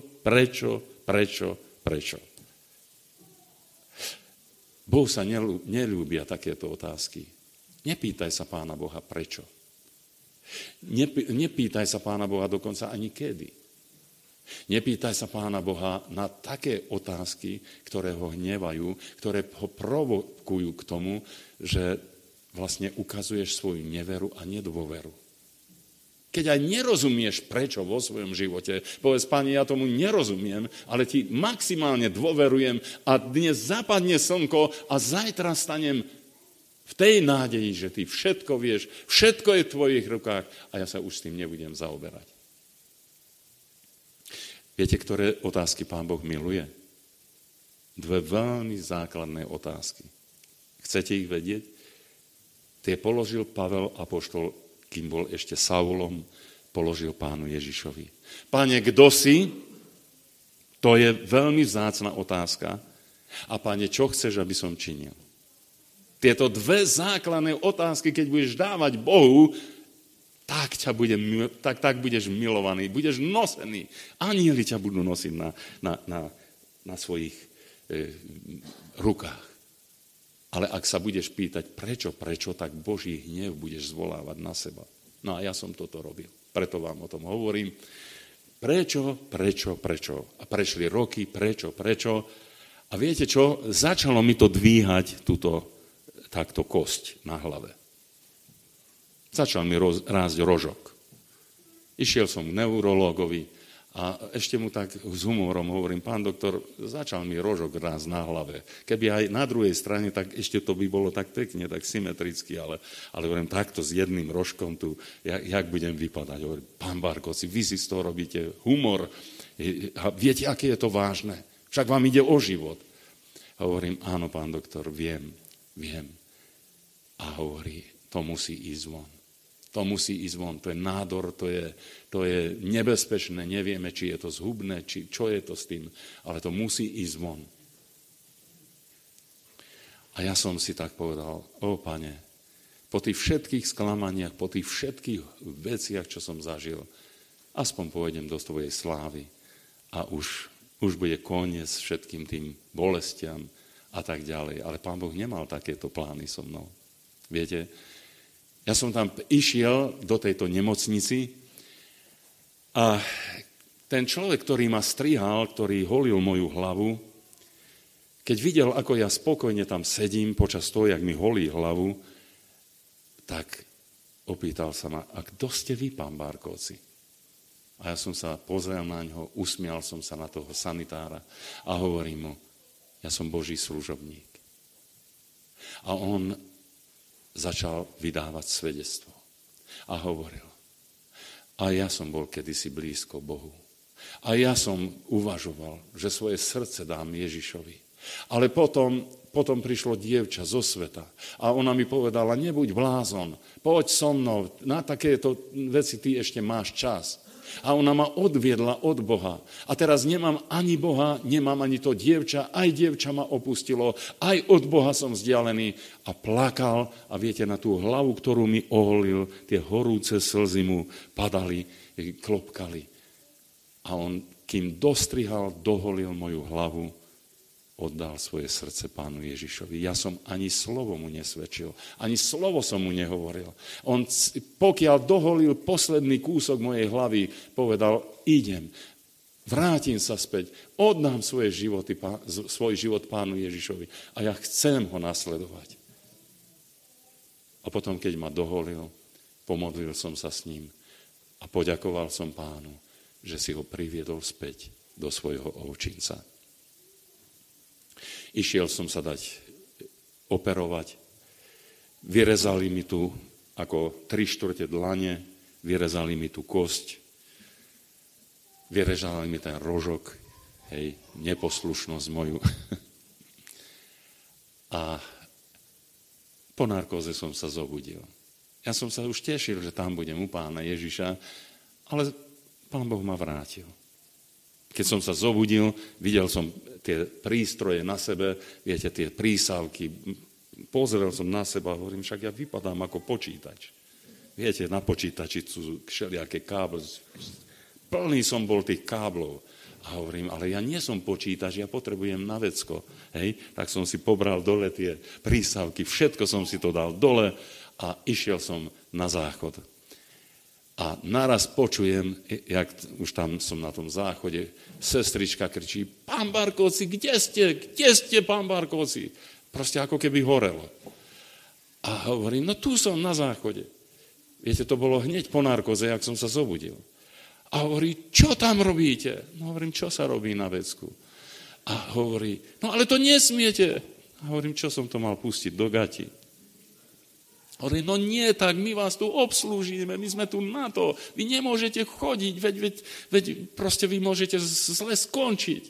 Bohu sa neľúbia takéto otázky. Nepýtaj sa Pána Boha prečo. Nepýtaj sa Pána Boha dokonca ani kedy. Nepýtaj sa Pána Boha na také otázky, ktoré ho hnevajú, ktoré ho provokujú k tomu, že vlastne ukazuješ svoju neveru a nedôveru. Keď aj nerozumieš prečo vo svojom živote, povedz, Pane, ja tomu nerozumiem, ale ti maximálne dôverujem a dnes zapadne slnko a zajtra stanem v tej nádeji, že ty všetko vieš, všetko je v tvojich rukách a ja sa už s tým nebudem zaoberať. Viete, ktoré otázky Pán Boh miluje? Dve veľmi základné otázky. Chcete ich vedieť? Tie položil Pavel apoštol, kým bol ešte Saulom, položil Pánu Ježišovi. Pane, kto si? To je veľmi vzácna otázka. A Pane, čo chceš, aby som činil? Tieto dve základné otázky, keď budeš dávať Bohu, tak budeš milovaný, budeš nosený. Anjeli ťa budú nosiť na svojich rukách. Ale ak sa budeš pýtať prečo, tak Boží hnev budeš zvolávať na seba. No a ja som toto robil. Preto vám o tom hovorím. Prečo? A prešli roky, prečo? A viete čo? Začalo mi to dvíhať takto kosť na hlave. Začal mi rásť rožok. Išiel som k neurológovi a ešte mu tak s humorom hovorím, pán doktor, začal mi rožok rásť na hlave. Keby aj na druhej strane, tak ešte to by bolo tak pekne, tak symetricky, ale hovorím, takto s jedným rožkom tu, jak budem vypadať? Hovorím, pán Barkoci, vy si z toho robíte humor. A viete, aké je to vážne? Však vám ide o život. Hovorím, áno, pán doktor, viem. A hovorí, to musí ísť von. To je nádor, to je nebezpečné, nevieme, či je to zhubné, či čo je to s tým, ale to musí ísť von. A ja som si tak povedal, Pane, po tých všetkých sklamaniach, po tých všetkých veciach, čo som zažil, aspoň pôjdem do tvojej slávy a už bude koniec všetkým tým bolestiam a tak ďalej. Ale Pán Boh nemal takéto plány so mnou. Viete, ja som tam išiel do tejto nemocnici a ten človek, ktorý ma strihal, ktorý holil moju hlavu, Keď videl, ako ja spokojne tam sedím počas toho, jak mi holí hlavu, tak opýtal sa ma, a kto ste vy, pán Bárkovci? A ja som sa pozrel na ňo, usmial som sa na toho sanitára a hovorím mu, ja som Boží služobník. A on začal vydávať svedectvo. A hovoril, a ja som bol kedysi blízko Bohu. A ja som uvažoval, že svoje srdce dám Ježišovi. Ale potom prišlo dievča zo sveta a ona mi povedala, nebuď blázon, poď so mnou, na takéto veci ty ešte máš čas. A ona ma odviedla od Boha. A teraz nemám ani Boha, nemám ani to dievča, aj dievča ma opustilo, aj od Boha som vzdialený. A plakal a viete, na tú hlavu, ktorú mi oholil, tie horúce slzy mu padali, klopkali. A on, kým dostrihal, doholil moju hlavu, oddal svoje srdce pánu Ježišovi. Ja som ani slovo mu nesvedčil, ani slovo som mu nehovoril. On, pokiaľ doholil posledný kúsok mojej hlavy, povedal, idem, vrátim sa späť, oddám svoj život pánu Ježišovi a ja chcem ho nasledovať. A potom, keď ma doholil, pomodlil som sa s ním a poďakoval som pánu, že si ho priviedol späť do svojho ovčinca. Išiel som sa dať operovať. Vyrezali mi tu ako 3/4 dlane, vyrezali mi tu kosť, vyrezali mi ten rožok, hej, neposlušnosť moju. A po narkóze som sa zobudil. Ja som sa už tešil, že tam budem u pána Ježiša, ale pán Boh ma vrátil. Keď som sa zobudil, videl som tie prístroje na sebe, viete, tie prísavky, pozrel som na seba a hovorím, však ja vypadám ako počítač. Viete, na počítači sú všelijaké káble, plný som bol tých káblov. A hovorím, ale ja nie som počítač, ja potrebujem na vecko. Hej? Tak som si pobral dole tie prísavky, všetko som si to dal dole a išiel som na záchod. A naraz počujem, jak už tam som na tom záchode, sestrička kričí, pán Bárkovci, kde ste, pán Bárkovci? Proste ako keby horelo. A hovorím, no tu som na záchode. Viete, to bolo hneď po narkoze, jak som sa zobudil. A hovorí, čo tam robíte? No hovorím, čo sa robí na vecku? A hovorí, no ale to nesmiete. A hovorím, čo som to mal pustiť do gati? Hovorí, no nie tak, my vás tu obslúžime, my sme tu na to, vy nemôžete chodiť, veď proste vy môžete zle skončiť.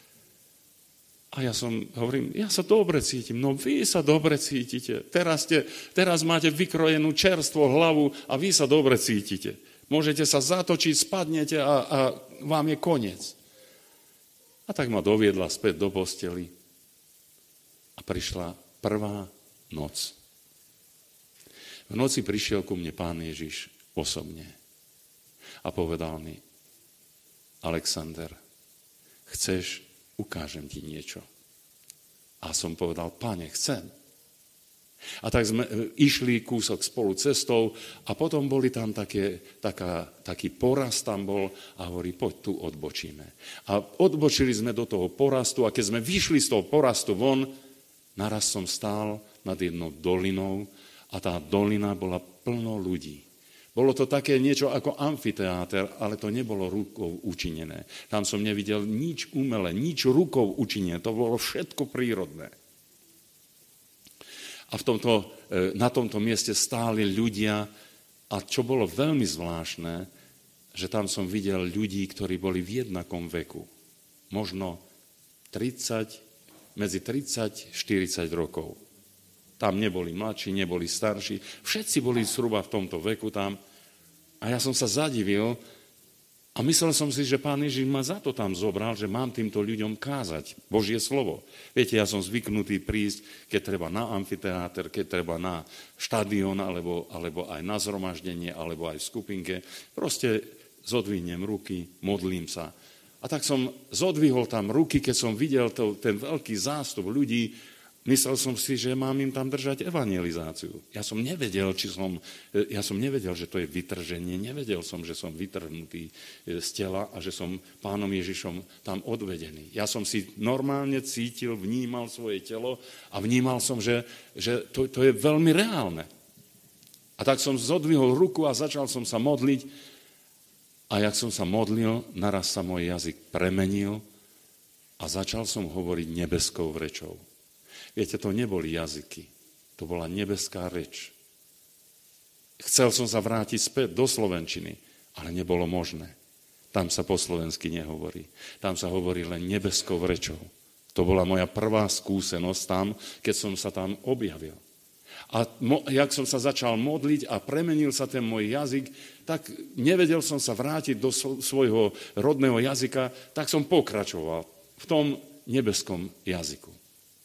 A ja hovorím, ja sa dobre cítim, no vy sa dobre cítite, teraz máte vykrojenú čerstvo hlavu a vy sa dobre cítite. Môžete sa zatočiť, spadnete a vám je koniec. A tak ma doviedla späť do posteli a prišla prvá noc. V noci prišiel ku mne pán Ježiš osobne a povedal mi, Alexander, chceš, ukážem ti niečo. A som povedal, Pane, chcem. A tak sme išli kúsok spolu cestou a potom boli tam taký porast tam bol a hovorí, poď tu odbočíme. A odbočili sme do toho porastu a keď sme vyšli z toho porastu von, naraz som stál nad jednou dolinou a tá dolina bola plno ľudí. Bolo to také niečo ako amfiteáter, ale to nebolo rukou učinené. Tam som nevidel nič umelé, nič rukou učinené, to bolo všetko prírodné. A na tomto mieste stáli ľudia a čo bolo veľmi zvláštne, že tam som videl ľudí, ktorí boli v jednakom veku. Možno medzi 30 a 40 rokov. Tam neboli mladší, neboli starší. Všetci boli zhruba v tomto veku tam. A ja som sa zadivil a myslel som si, že pán Ježiš ma za to tam zobral, že mám týmto ľuďom kázať Božie slovo. Viete, ja som zvyknutý prísť, keď treba na amfiteáter, keď treba na štadión, alebo aj na zhromaždenie, alebo aj v skupinke. Proste zodvihnem ruky, modlím sa. A tak som zodvihol tam ruky, keď som videl ten veľký zástup ľudí Myslel som si, že mám im tam držať evangelizáciu. Ja som nevedel, že to je vytrženie, nevedel som, že som vytrhnutý z tela a že som Pánom Ježišom tam odvedený. Ja som si normálne cítil, vnímal svoje telo a vnímal som, že to je veľmi reálne. A tak som zodvihol ruku a začal som sa modliť a jak som sa modlil, naraz sa môj jazyk premenil a začal som hovoriť nebeskou rečou. Viete, to neboli jazyky, to bola nebeská reč. Chcel som sa vrátiť späť do slovenčiny, ale nebolo možné. Tam sa po slovensky nehovorí. Tam sa hovorí len nebeskou rečou. To bola moja prvá skúsenosť tam, keď som sa tam objavil. A jak som sa začal modliť a premenil sa ten môj jazyk, tak nevedel som sa vrátiť do svojho rodného jazyka, tak som pokračoval v tom nebeskom jazyku.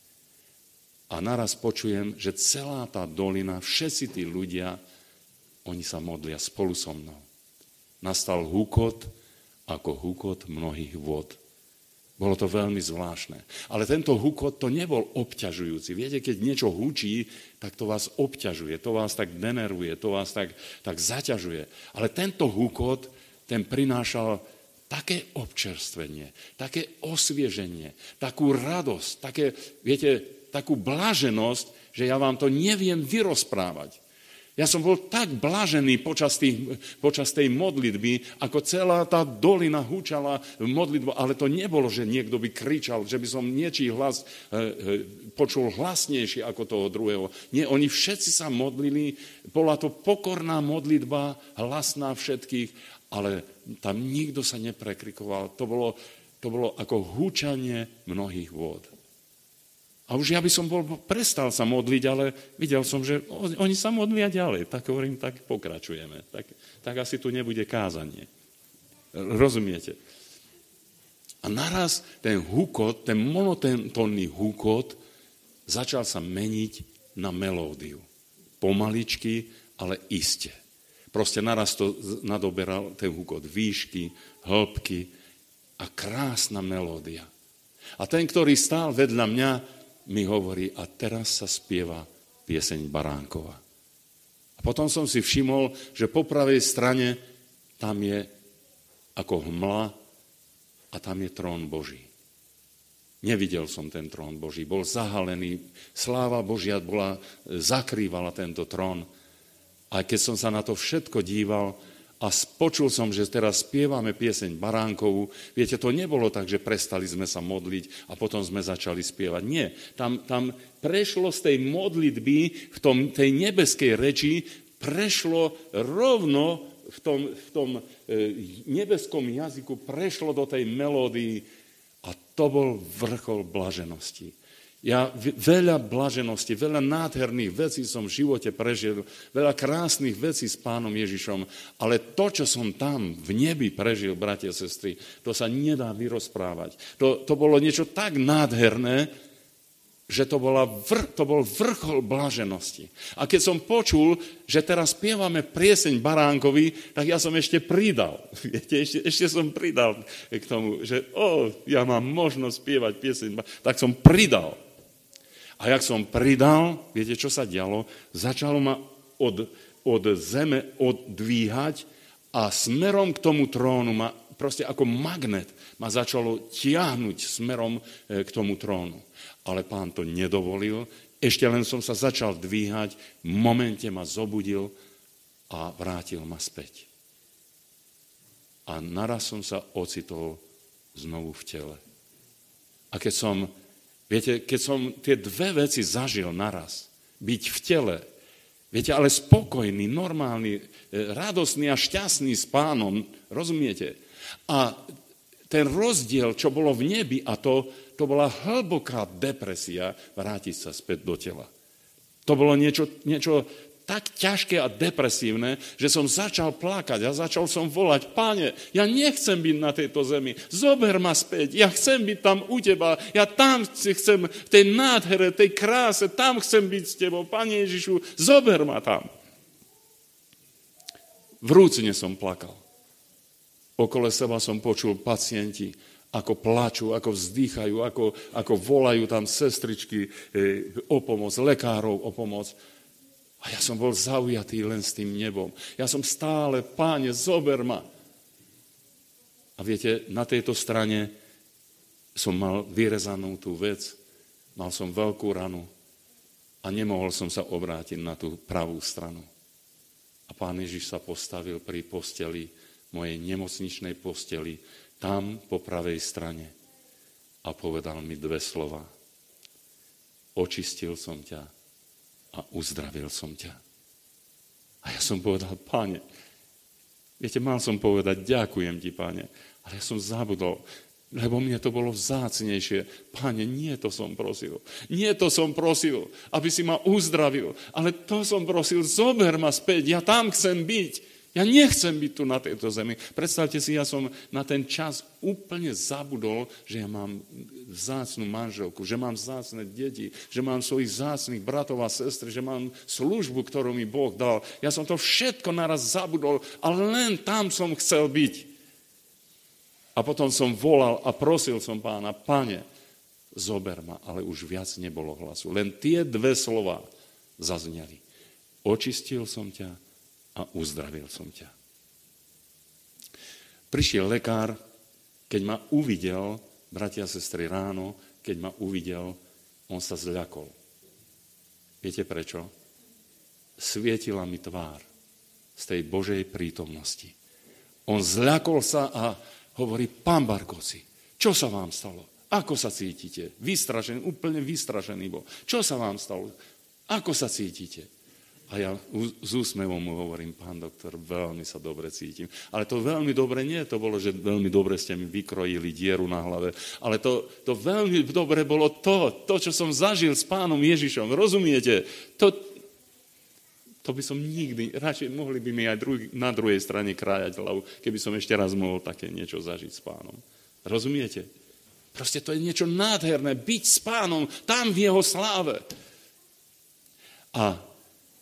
A naraz počujem, že celá tá dolina, všetci tí ľudia, oni sa modlia spolu so mnou. Nastal hukot ako hukot mnohých vôd. Bolo to veľmi zvláštne. Ale tento hukot to nebol obťažujúci. Viete, keď niečo hučí, tak to vás obťažuje, to vás tak denervuje, to vás tak zaťažuje. Ale tento hukot, ten prinášal také občerstvenie, také osvieženie, takú radosť, také, viete, takú bláženosť, že ja vám to neviem vyrozprávať. Ja som bol tak blážený počas tej modlitby, ako celá tá dolina hučala modlitbu, ale to nebolo, že niekto by kričal, že by som niečí hlas počul hlasnejšie ako toho druhého. Nie, oni všetci sa modlili, bola to pokorná modlitba, hlasná všetkých, ale tam nikto sa neprekrikoval. To bolo ako hučanie mnohých vôd. A už ja by som prestal sa modliť, ale videl som, že oni sa modlia ďalej. Tak hovorím, tak pokračujeme. Tak asi tu nebude kázanie. Rozumiete? A naraz ten hukot, ten monotónny hukot začal sa meniť na melódiu. Pomaličky, ale iste. Proste naraz to nadoberal ten hukot výšky, hĺbky a krásna melódia. A ten, ktorý stál vedľa mňa, mi hovorí, a teraz sa spieva pieseň Baránkova. A potom som si všimol, že po pravej strane tam je ako hmla a tam je trón Boží. Nevidel som ten trón Boží, bol zahalený, sláva Božia zakrývala tento trón. A keď som sa na to všetko díval, a počul som, že teraz spievame pieseň Baránkovú. Viete, to nebolo tak, že prestali sme sa modliť a potom sme začali spievať. Nie, tam prešlo z tej modlitby, tej nebeskej reči, prešlo rovno v tom nebeskom jazyku, prešlo do tej melódii a to bol vrchol blaženosti. Ja veľa blaženosti, veľa nádherných vecí som v živote prežil, veľa krásnych vecí s Pánom Ježišom, ale to, čo som tam v nebi prežil, bratia a sestry, to sa nedá vyrozprávať. To bolo niečo tak nádherné, že to bol vrchol blaženosti. A keď som počul, že teraz spievame pieseň Baránkovi, tak ja som ešte pridal. Viete, ešte som pridal k tomu, že ja mám možnosť spievať pieseň Baránkovi. Tak som pridal. A jak som pridal, viete, čo sa dialo? Začalo ma od zeme oddvíhať a smerom k tomu trónu ma proste ako magnet ma začalo tiahnuť smerom k tomu trónu. Ale Pán to nedovolil, ešte len som sa začal dvíhať, v momente ma zobudil a vrátil ma späť. A naraz som sa ocitol znovu v tele. A keď som tie dve veci zažil naraz, byť v tele, viete, ale spokojný, normálny, radosný a šťastný s Pánom, rozumiete? A ten rozdiel, čo bolo v nebi, a to bola hlboká depresia vrátiť sa späť do tela. To bolo niečo tak ťažké a depresívne, že som začal plakať a začal som volať: Páne, ja nechcem byť na tejto zemi, zober ma späť, ja chcem byť tam u teba, ja tam chcem, v tej nádhere, tej kráse, tam chcem byť s tebou, Pane Ježišu, zober ma tam. Vrúcne som plakal. Okolo seba som počul pacienti a ako plačú, ako vzdýchajú, ako volajú tam sestričky o pomoc, lekárov o pomoc. A ja som bol zaujatý len s tým nebom. Ja som stále, Páne, zober ma. A viete, na tejto strane som mal vyrezanú tú vec, mal som veľkú ranu a nemohol som sa obrátiť na tú pravú stranu. A Pán Ježiš sa postavil pri posteli, mojej nemocničnej posteli, tam po pravej strane a povedal mi 2 slova. Očistil som ťa a uzdravil som ťa. A ja som povedal, Páne, viete, mal som povedať, ďakujem ti, Páne, ale ja som zabudol, lebo mne to bolo vzácnejšie. Páne, nie to som prosil. Nie to som prosil, aby si ma uzdravil, ale to som prosil, zober ma späť, ja tam chcem byť. Ja nechcem byť tu na tejto zemi. Predstavte si, ja som na ten čas úplne zabudol, že ja mám vzácnu manželku, že mám vzácne deti, že mám svojich vzácnych bratov a sestry, že mám službu, ktorú mi Boh dal. Ja som to všetko naraz zabudol, ale len tam som chcel byť. A potom som volal a prosil som Pána, Pane, zober ma, ale už viac nebolo hlasu. Len tie 2 slova zazneli. Očistil som ťa a uzdravil som ťa. Prišiel lekár, keď ma uvidel, bratia a sestry, ráno, keď ma uvidel, on sa zľakol. Viete prečo? Svietila mi tvár z tej Božej prítomnosti. On zľakol sa a hovorí, Pán Barkovci, čo sa vám stalo? Ako sa cítite? Vystrašený, úplne vystrašený bol. Čo sa vám stalo? Ako sa cítite? A ja s úsmevom mu hovorím, pán doktor, veľmi sa dobre cítim. Ale to veľmi dobre nie, to bolo, že veľmi dobre ste mi vykrojili dieru na hlave. Ale to veľmi dobre bolo to, čo som zažil s Pánom Ježišom. Rozumiete? To by som nikdy, radšej mohli by mi aj na druhej strane krájať hlavu, keby som ešte raz mohol také niečo zažiť s Pánom. Rozumiete? Proste to je niečo nádherné, byť s Pánom, tam v jeho sláve. A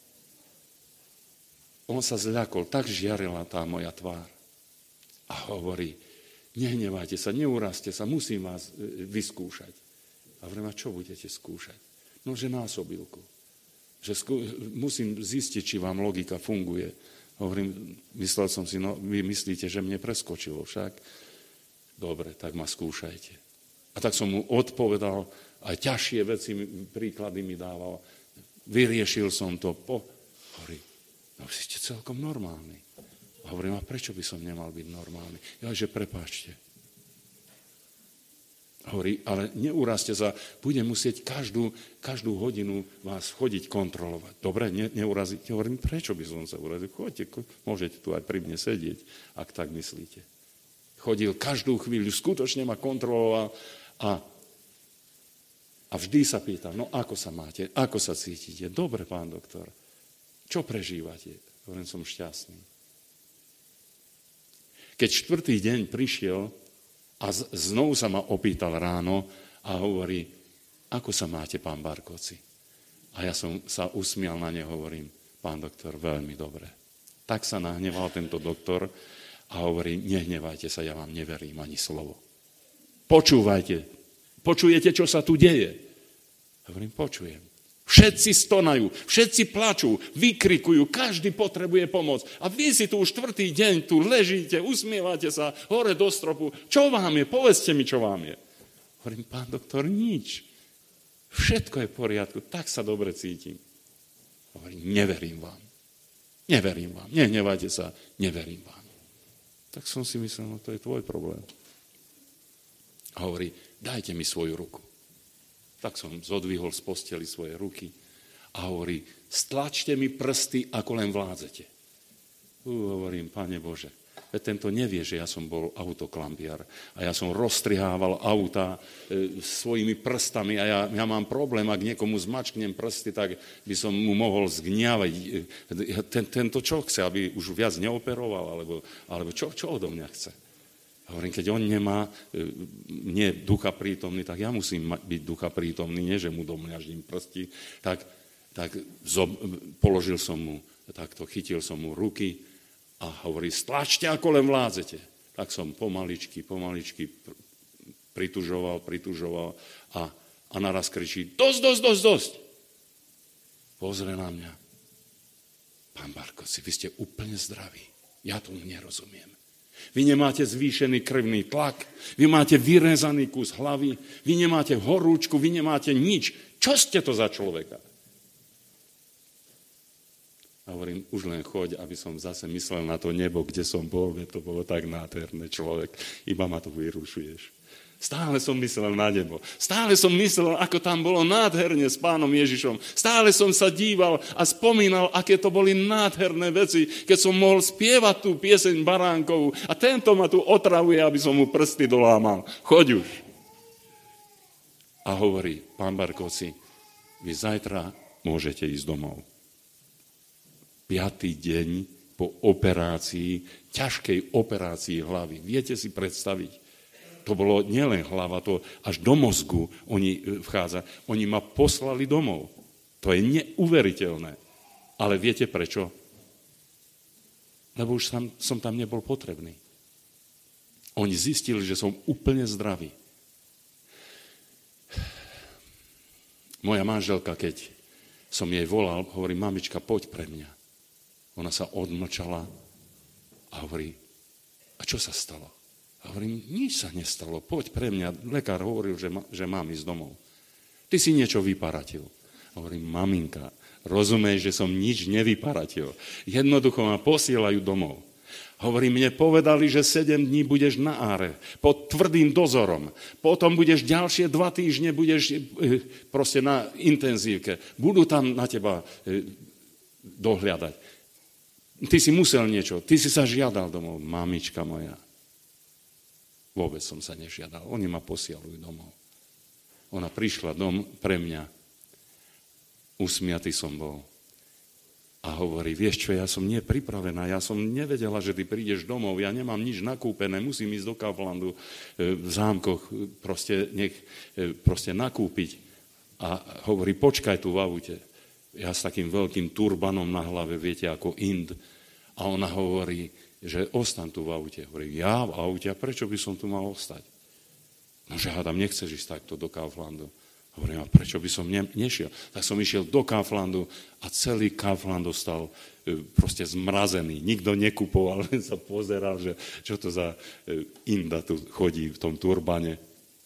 on sa zľakol, tak žiarila tá moja tvár. A hovorí, nehnevajte sa, neurazte sa, musím vás vyskúšať. A hovorím, a čo budete skúšať? No, že násobilku. Že musím zistiť, či vám logika funguje. Hovorím, myslel som si, no vy myslíte, že mne preskočilo však? Dobre, tak ma skúšajte. A tak som mu odpovedal, aj ťažšie veci, príklady mi dával. Vyriešil som to. Hovorí, no vy ste celkom normálni. A hovorím, a prečo by som nemal byť normálny? Ja, že prepáčte. Hovorí, ale neurazte sa, budem musieť každú hodinu vás chodiť kontrolovať. Dobre, neurazíte. Hovorím, prečo by som sa urazil? Choďte, môžete tu aj pri mne sedieť, ak tak myslíte. Chodil každú chvíľu, skutočne ma kontroloval a vždy sa pýtal, no ako sa máte, ako sa cítite? Dobre, pán doktor. Čo prežívate? Hovorím, som šťastný. Keď 4. deň prišiel a znovu sa ma opýtal ráno a hovorí, ako sa máte, pán Barkovci? A ja som sa usmial na ne, hovorím, pán doktor, veľmi dobre. Tak sa nahneval tento doktor a hovorí, nehnevajte sa, ja vám neverím ani slovo. Počúvajte. Počujete, čo sa tu deje? Hovorím, počujem. Všetci stonajú, všetci plačú, vykrikujú, každý potrebuje pomoc. A vy si tu už 4. deň tu ležíte, usmievate sa hore do stropu. Čo vám je? Povedzte mi, čo vám je. Hovorím, pán doktor, nič. Všetko je v poriadku, tak sa dobre cítim. Hovorím, neverím vám. Neverím vám, nehnevajte sa, neverím vám. Tak som si myslel, no to je tvoj problém. A hovorí, dajte mi svoju ruku. Tak som zodvihol z posteli svoje ruky a hovorí, stlačte mi prsty, ako len vládzete. Hovorím, Pane Bože, tento nevie, že ja som bol autoklambiar a ja som roztrihával auta svojimi prstami a ja mám problém, ak niekomu zmačknem prsty, tak by som mu mohol zgniavať. Tento čo chce, aby už viac neoperoval, alebo čo odo mňa chce? Hovorím, keď on nemá nie ducha prítomný, tak ja musím byť ducha prítomný, nie že mu domľažím prsty. Tak položil som mu, takto chytil som mu ruky a hovorí, stlačte, ako len vládzete. Tak som pomaličky Pritužoval a naraz kričí, dosť. Pozrie na mňa. Pán Barkovci, vy ste úplne zdraví. Ja tomu nerozumiem. Vy nemáte zvýšený krvný tlak, vy máte vyrezaný kus hlavy, vy nemáte horúčku, vy nemáte nič. Čo ste to za človeka? A hovorím, už len choď, aby som zase myslel na to nebo, kde som bol, veď to bolo tak nádherné, človek. Iba ma to vyrušuješ. Stále som myslel na nebo. Stále som myslel, ako tam bolo nádherne s Pánom Ježišom. Stále som sa díval a spomínal, aké to boli nádherné veci, keď som mohol spievať tú pieseň Baránkovú a tento ma tu otravuje, aby som mu prsty dolámal. Choď už. A hovorí, pán Barkovci, vy zajtra môžete ísť domov. 5. deň po operácii, ťažkej operácii hlavy. Viete si predstaviť? To bolo nielen hlava, to až do mozgu vchádza. Oni ma poslali domov. To je neuveriteľné. Ale viete prečo? Lebo už som tam nebol potrebný. Oni zistili, že som úplne zdravý. Moja manželka, keď som jej volal, hovorí, mamička, poď pre mňa. Ona sa odmlčala a hovorí, a čo sa stalo? A hovorím, nič sa nestalo, poď pre mňa. Lekár hovoril, že mám ísť domov. Ty si niečo vyparatil. Hovorím, maminka, rozumieš, že som nič nevyparatil. Jednoducho ma posielajú domov. Hovorím, mne povedali, že 7 dní budeš na áre, pod tvrdým dozorom. Potom budeš ďalšie 2 týždne, budeš proste na intenzívke. Budú tam na teba dohľadať. Ty si musel niečo, ty si sa žiadal domov, mamička moja. Vôbec som sa nežiadal. Oni ma posialujú domov. Ona prišla pre mňa. Usmiatý som bol. A hovorí, vieš čo, ja som nepripravená. Ja som nevedela, že ty prídeš domov. Ja nemám nič nakúpené. Musím ísť do Kauflandu v zámkoch proste nakúpiť. A hovorí, počkaj tu v aute. Ja s takým veľkým turbanom na hlave, viete, ako Ind. A ona hovorí, že ostan tu v aute. Hovorí, ja v aute? A prečo by som tu mal ostať? No, že hádam, nechceš ísť takto do Kauflandu. Hovorím, a prečo by som nešiel? Tak som išiel do Kauflandu a celý Kaufland ostal proste zmrazený. Nikto nekupoval, len sa pozeral, že čo to za Inda tu chodí v tom turbane.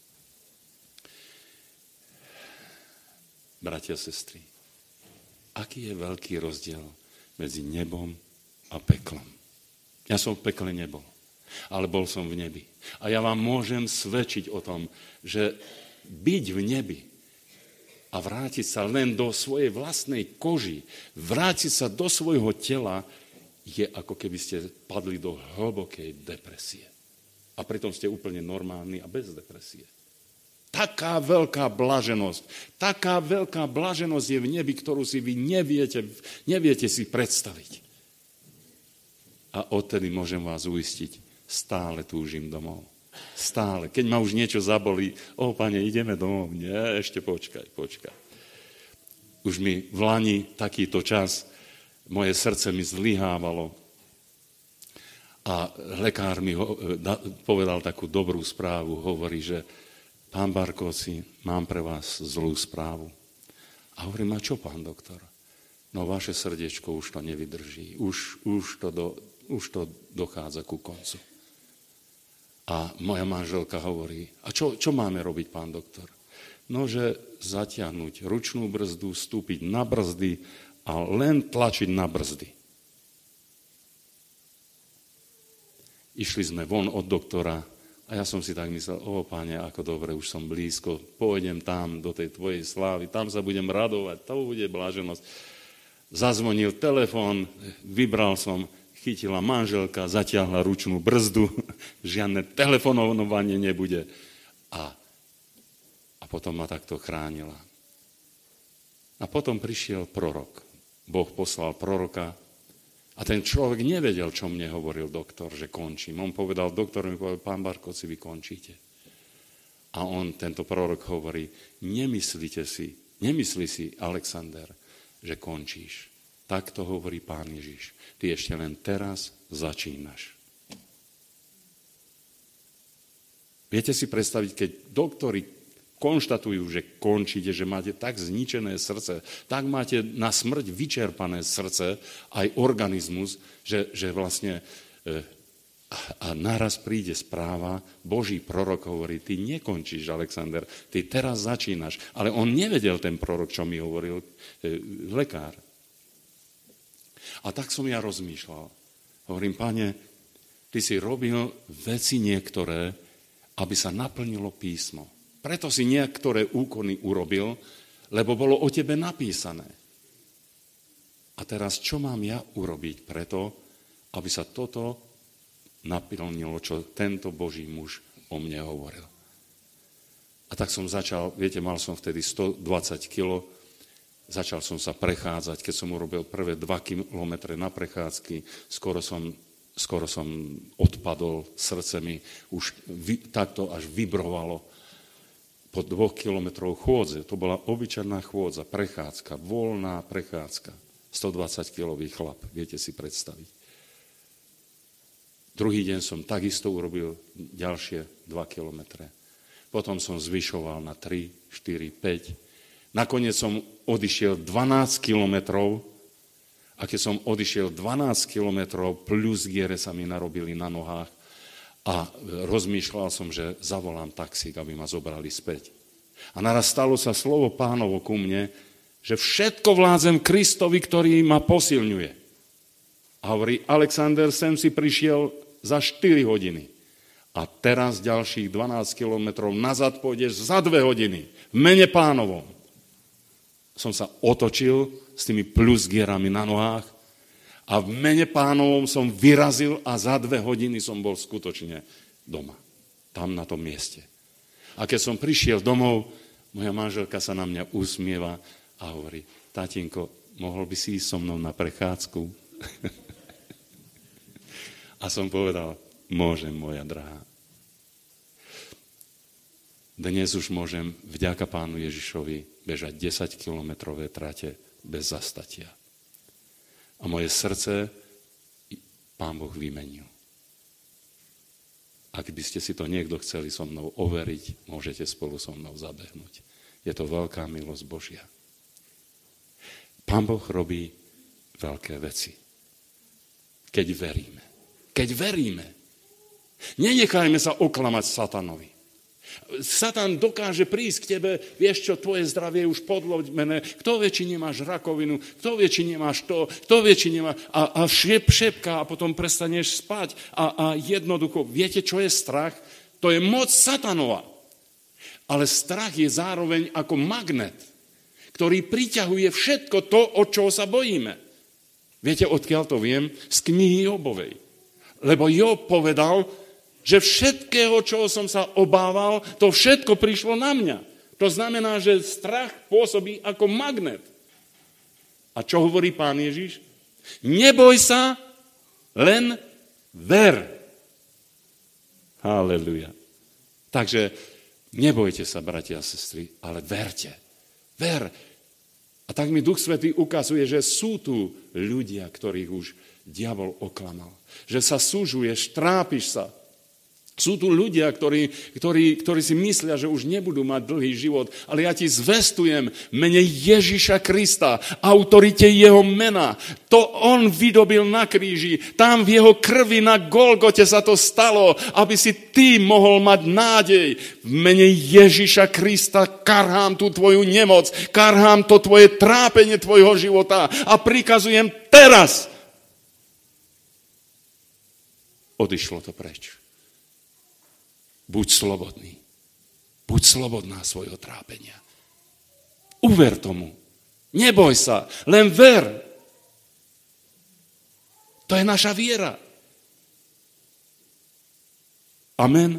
Bratia, sestry, aký je veľký rozdiel medzi nebom a peklom? Ja som v pekle nebol, ale bol som v nebi. A ja vám môžem svedčiť o tom, že byť v nebi a vrátiť sa len do svojej vlastnej koži, vrátiť sa do svojho tela, je ako keby ste padli do hlbokej depresie. A pritom ste úplne normálni a bez depresie. Taká veľká blaženosť je v nebi, ktorú si vy neviete si predstaviť. A odtedy môžem vás uistiť, stále túžim domov. Stále. Keď ma už niečo zabolí, Pane, ideme domov. Nie, ešte počkaj. Už mi v lani takýto čas, moje srdce mi zlyhávalo a lekár mi povedal takú dobrú správu. Hovorí, že pán Barkovci, mám pre vás zlú správu. A hovorím, a čo, pán doktor? No, vaše srdiečko už to nevydrží. Už to dochádza ku koncu. A moja manželka hovorí, a čo máme robiť, pán doktor? No, že zatiahnuť ručnú brzdu, vstúpiť na brzdy a len tlačiť na brzdy. Išli sme von od doktora a ja som si tak myslel, Pane, ako dobre, už som blízko, pôjdem tam do tej tvojej slávy, tam sa budem radovať, to bude bláženosť. Zazvonil telefón, vybral som, chytila manželka, zatiahla ručnú brzdu, žiadne telefonovanie nebude. A potom ma takto chránila. A potom prišiel prorok. Boh poslal proroka a ten človek nevedel, čo mne hovoril doktor, že končím. On povedal, doktor mi povedal, pán Barkovci, vy končíte. A tento prorok hovorí, nemyslí si, Alexander, že končíš. Tak to hovorí Pán Ježiš. Ty ešte len teraz začínaš. Viete si predstaviť, keď doktori konštatujú, že končíte, že máte tak zničené srdce, tak máte na smrť vyčerpané srdce, aj organizmus, že vlastne a naraz príde správa, Boží prorok hovorí, ty nekončíš, Alexander, ty teraz začínaš. Ale on nevedel, ten prorok, čo mi hovoril lekár. A tak som ja rozmýšľal. Hovorím, Pane, ty si robil veci niektoré, aby sa naplnilo písmo. Preto si niektoré úkony urobil, lebo bolo o tebe napísané. A teraz, čo mám ja urobiť preto, aby sa toto naplnilo, čo tento Boží muž o mne hovoril. A tak som začal, viete, mal som vtedy 120 kg, začal som sa prechádzať, keď som urobil prvé 2 kilometre na prechádzky, skoro som odpadol, srdce mi už takto až vibrovalo. Po 2 kilometrov chôdze, to bola obyčajná chôdza, prechádzka, voľná prechádzka. 120-kilový chlap, viete si predstaviť. Druhý deň som takisto urobil ďalšie 2 kilometre. Potom som zvyšoval na 3, 4, 5. Nakoniec som odišiel 12 kilometrov a keď som odišiel 12 kilometrov, plus giere sa mi narobili na nohách a rozmýšľal som, že zavolám taxík, aby ma zobrali späť. A naraz stalo sa slovo Pánovo ku mne, že všetko vládzem Kristovi, ktorý ma posilňuje. A hovorí, Alexander, sem si prišiel za 4 hodiny. A teraz ďalších 12 kilometrov nazad pôjdeš za 2 hodiny. V mene Pánovom. Som sa otočil s tými plusgierami na nohách a v mene Pánovom som vyrazil a za 2 hodiny som bol skutočne doma. Tam na tom mieste. A keď som prišiel domov, moja manželka sa na mňa usmieva a hovorí, tatínko, mohol by si ísť so mnou na prechádzku? A som povedal, môžem, moja drahá. Dnes už môžem, vďaka Pánu Ježišovi, bežať 10-kilometrové trate bez zastatia. A moje srdce Pán Boh vymenil. Ak by ste si to niekto chceli so mnou overiť, môžete spolu so mnou zabehnúť. Je to veľká milosť Božia. Pán Boh robí veľké veci. Keď veríme. Keď veríme, nenechajme sa oklamať satanovi. Satan dokáže prísť k tebe, vieš čo, tvoje zdravie je už podlomené, kto vie, či nemáš rakovinu, kto vie, či nemáš to, kto vie, či nemáš... A šepká a potom prestaneš spať. A jednoducho, viete, čo je strach? To je moc satanova. Ale strach je zároveň ako magnet, ktorý priťahuje všetko to, od čoho sa bojíme. Viete, odkiaľ to viem? Z knihy Jobovej. Lebo Job povedal, že všetkého, čoho som sa obával, to všetko prišlo na mňa. To znamená, že strach pôsobí ako magnet. A čo hovorí Pán Ježiš? Neboj sa, len ver. Haleluja. Takže nebojte sa, bratia a sestry, ale verte. Ver. A tak mi Duch Svätý ukazuje, že sú tu ľudia, ktorých už diabol oklamal. Že sa súžuješ, trápiš sa. Sú tu ľudia, ktorí si myslia, že už nebudú mať dlhý život, ale ja ti zvestujem mene Ježiša Krista, autorite jeho mena. To on vydobil na kríži, tam v jeho krvi na Golgote sa to stalo, aby si ty mohol mať nádej. V mene Ježiša Krista karhám tú tvoju nemoc, karhám to tvoje trápenie tvojho života a prikazujem teraz. Odišlo to preč. Buď slobodný. Buď slobodná svojho trápenia. Uver tomu. Neboj sa, len ver. To je naša viera. Amen.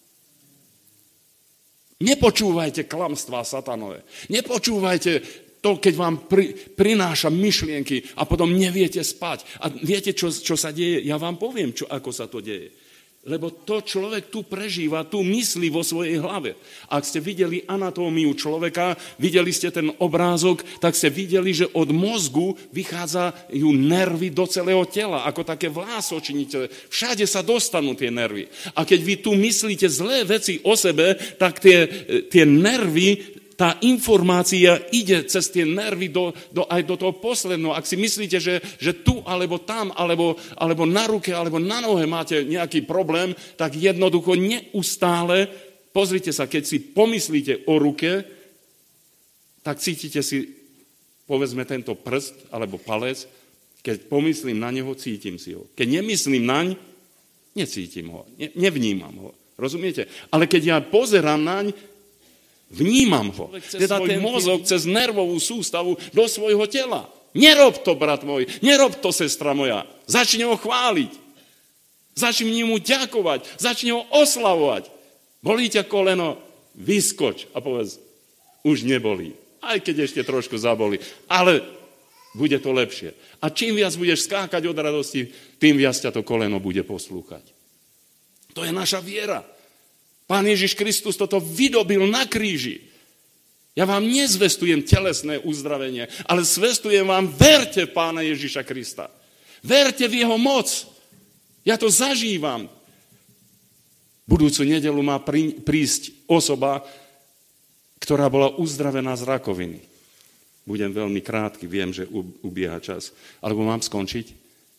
Nepočúvajte klamstvá satanové. Nepočúvajte to, keď vám prináša myšlienky a potom neviete spať. A viete, čo sa deje? Ja vám poviem, ako sa to deje. Lebo to človek tu prežíva, tu myslí vo svojej hlave. Ak ste videli anatómiu človeka, videli ste ten obrázok, tak ste videli, že od mozgu vychádzajú nervy do celého tela, ako také vlásočnice. Všade sa dostanú tie nervy. A keď vy tu myslíte zlé veci o sebe, tak tie nervy, tá informácia ide cez tie nervy aj do toho posledného. Ak si myslíte, že tu, alebo tam, alebo na ruke, alebo na nohe máte nejaký problém, tak jednoducho neustále, pozrite sa, keď si pomyslíte o ruke, tak cítite si, povedzme, tento prst alebo palec, keď pomyslím na neho, cítim si ho. Keď nemyslím naň, necítim ho, nevnímam ho. Rozumiete? Ale keď ja pozerám naň, vnímam ho. Cez svoj mozog, cez nervovú sústavu do svojho tela. Nerob to, brat môj, nerob to, sestra moja. Začni ho chváliť. Začni mu ďakovať. Začni ho oslavovať. Bolí ťa koleno? Vyskoč a povedz, už nebolí. Aj keď ešte trošku zabolí. Ale bude to lepšie. A čím viac budeš skákať od radosti, tým viac ťa to koleno bude poslúchať. To je naša viera. Pán Ježiš Kristus toto vydobil na kríži. Ja vám nezvestujem telesné uzdravenie, ale zvestujem vám, verte v Pána Ježiša Krista. Verte v jeho moc. Ja to zažívam. Budúcu nedeľu má prísť osoba, ktorá bola uzdravená z rakoviny. Budem veľmi krátky, viem, že ubieha čas. Alebo mám skončiť?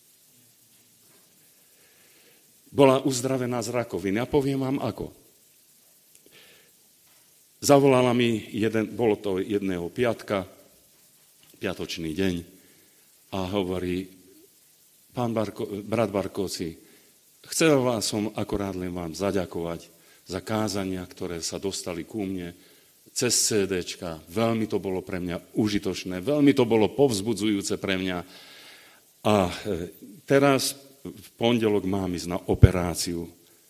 Bola uzdravená z rakoviny. A poviem vám ako. Zavolala mi, bolo to jedného piatka, piatočný deň, a hovorí, brat Barkovci, chcel som akorát len vám zaďakovať za kázania, ktoré sa dostali ku mne cez CDčka. Veľmi to bolo pre mňa užitočné, veľmi to bolo povzbudzujúce pre mňa. A teraz v pondelok mám ísť na operáciu.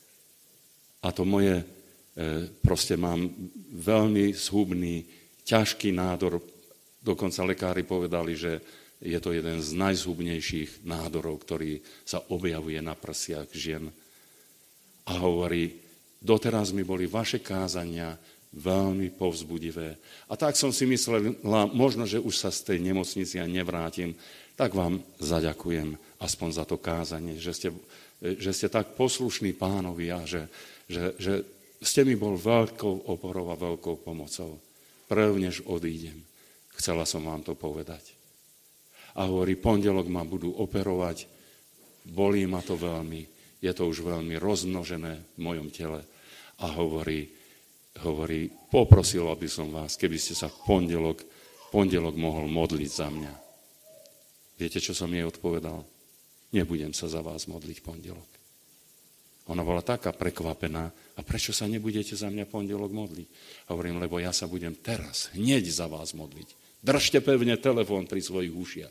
A to moje, proste mám veľmi zhubný, ťažký nádor. Dokonca lekári povedali, že je to jeden z najzhubnejších nádorov, ktorý sa objavuje na prsiach žien. A hovorí, doteraz mi boli vaše kázania veľmi povzbudivé. A tak som si myslel, možno, že už sa z tej nemocnici aj nevrátim, tak vám zaďakujem aspoň za to kázanie, že ste tak poslušní Pánovi a že ste mi bol veľkou oporou a veľkou pomocou. Prv, než odídem, chcela som vám to povedať. A hovorí, pondelok ma budú operovať, bolí ma to veľmi, je to už veľmi rozmnožené v mojom tele. A hovorí, poprosil by som vás, keby ste sa v pondelok mohol modliť za mňa. Viete, čo som jej odpovedal? Nebudem sa za vás modliť pondelok. Ona bola taká prekvapená. A prečo sa nebudete za mňa pondelok modliť? Hovorím, lebo ja sa budem teraz hneď za vás modliť. Držte pevne telefón pri svojich ušiach.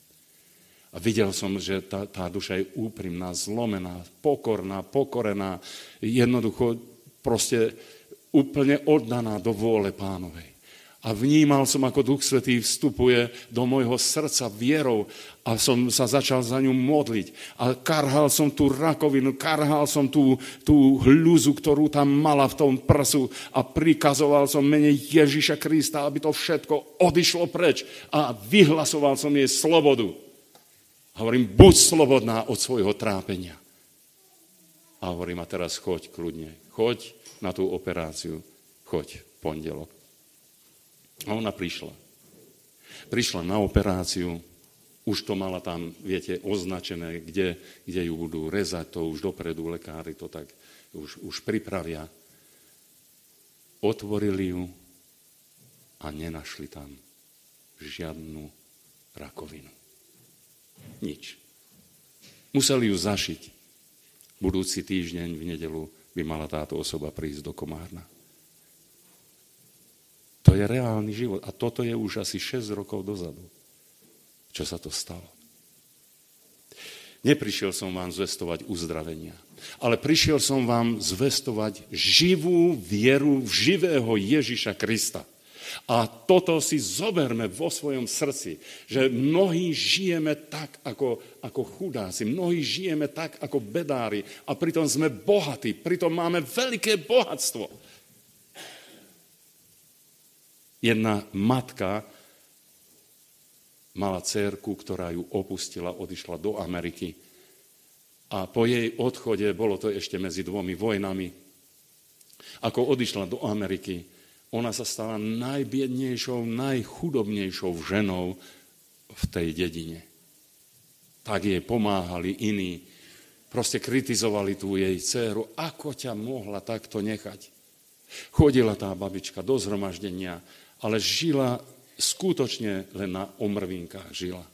A videl som, že tá duša je úprimná, zlomená, pokorná, pokorená, jednoducho proste úplne oddaná do vôle Pánovej. A vnímal som, ako Duch Svätý vstupuje do môjho srdca vierou a som sa začal za ňu modliť. A karhal som tú rakovinu, karhal som tú hľuzu, ktorú tam mala v tom prsu a prikazoval som mene Ježiša Krista, aby to všetko odišlo preč a vyhlasoval som jej slobodu. A hovorím, buď slobodná od svojho trápenia. A hovorím, a teraz choď kľudne, choď na tú operáciu, choď v pondelok. A ona prišla. Prišla na operáciu, už to mala tam, viete, označené, kde ju budú rezať, to už dopredu lekári to tak už pripravia. Otvorili ju a nenašli tam žiadnu rakovinu. Nič. Museli ju zašiť. Budúci týždeň v nedeľu by mala táto osoba prísť do Komárna. To je reálny život. A toto je už asi 6 rokov dozadu. Čo sa to stalo? Neprišiel som vám zvestovať uzdravenia, ale prišiel som vám zvestovať živú vieru v živého Ježiša Krista. A toto si zoberme vo svojom srdci, že mnohí žijeme tak ako chudáci, mnohí žijeme tak ako bedári a pritom sme bohatí, pritom máme veľké bohatstvo. Jedna matka mala dcérku, ktorá ju opustila, odišla do Ameriky a po jej odchode, bolo to ešte medzi dvomi vojnami, ako odišla do Ameriky, ona sa stala najbiednejšou, najchudobnejšou ženou v tej dedine. Tak jej pomáhali iní. Proste kritizovali tú jej dcéru. Ako ťa mohla takto nechať? Chodila tá babička do zhromaždenia, ale žila skutočne len na omrvinkách žila.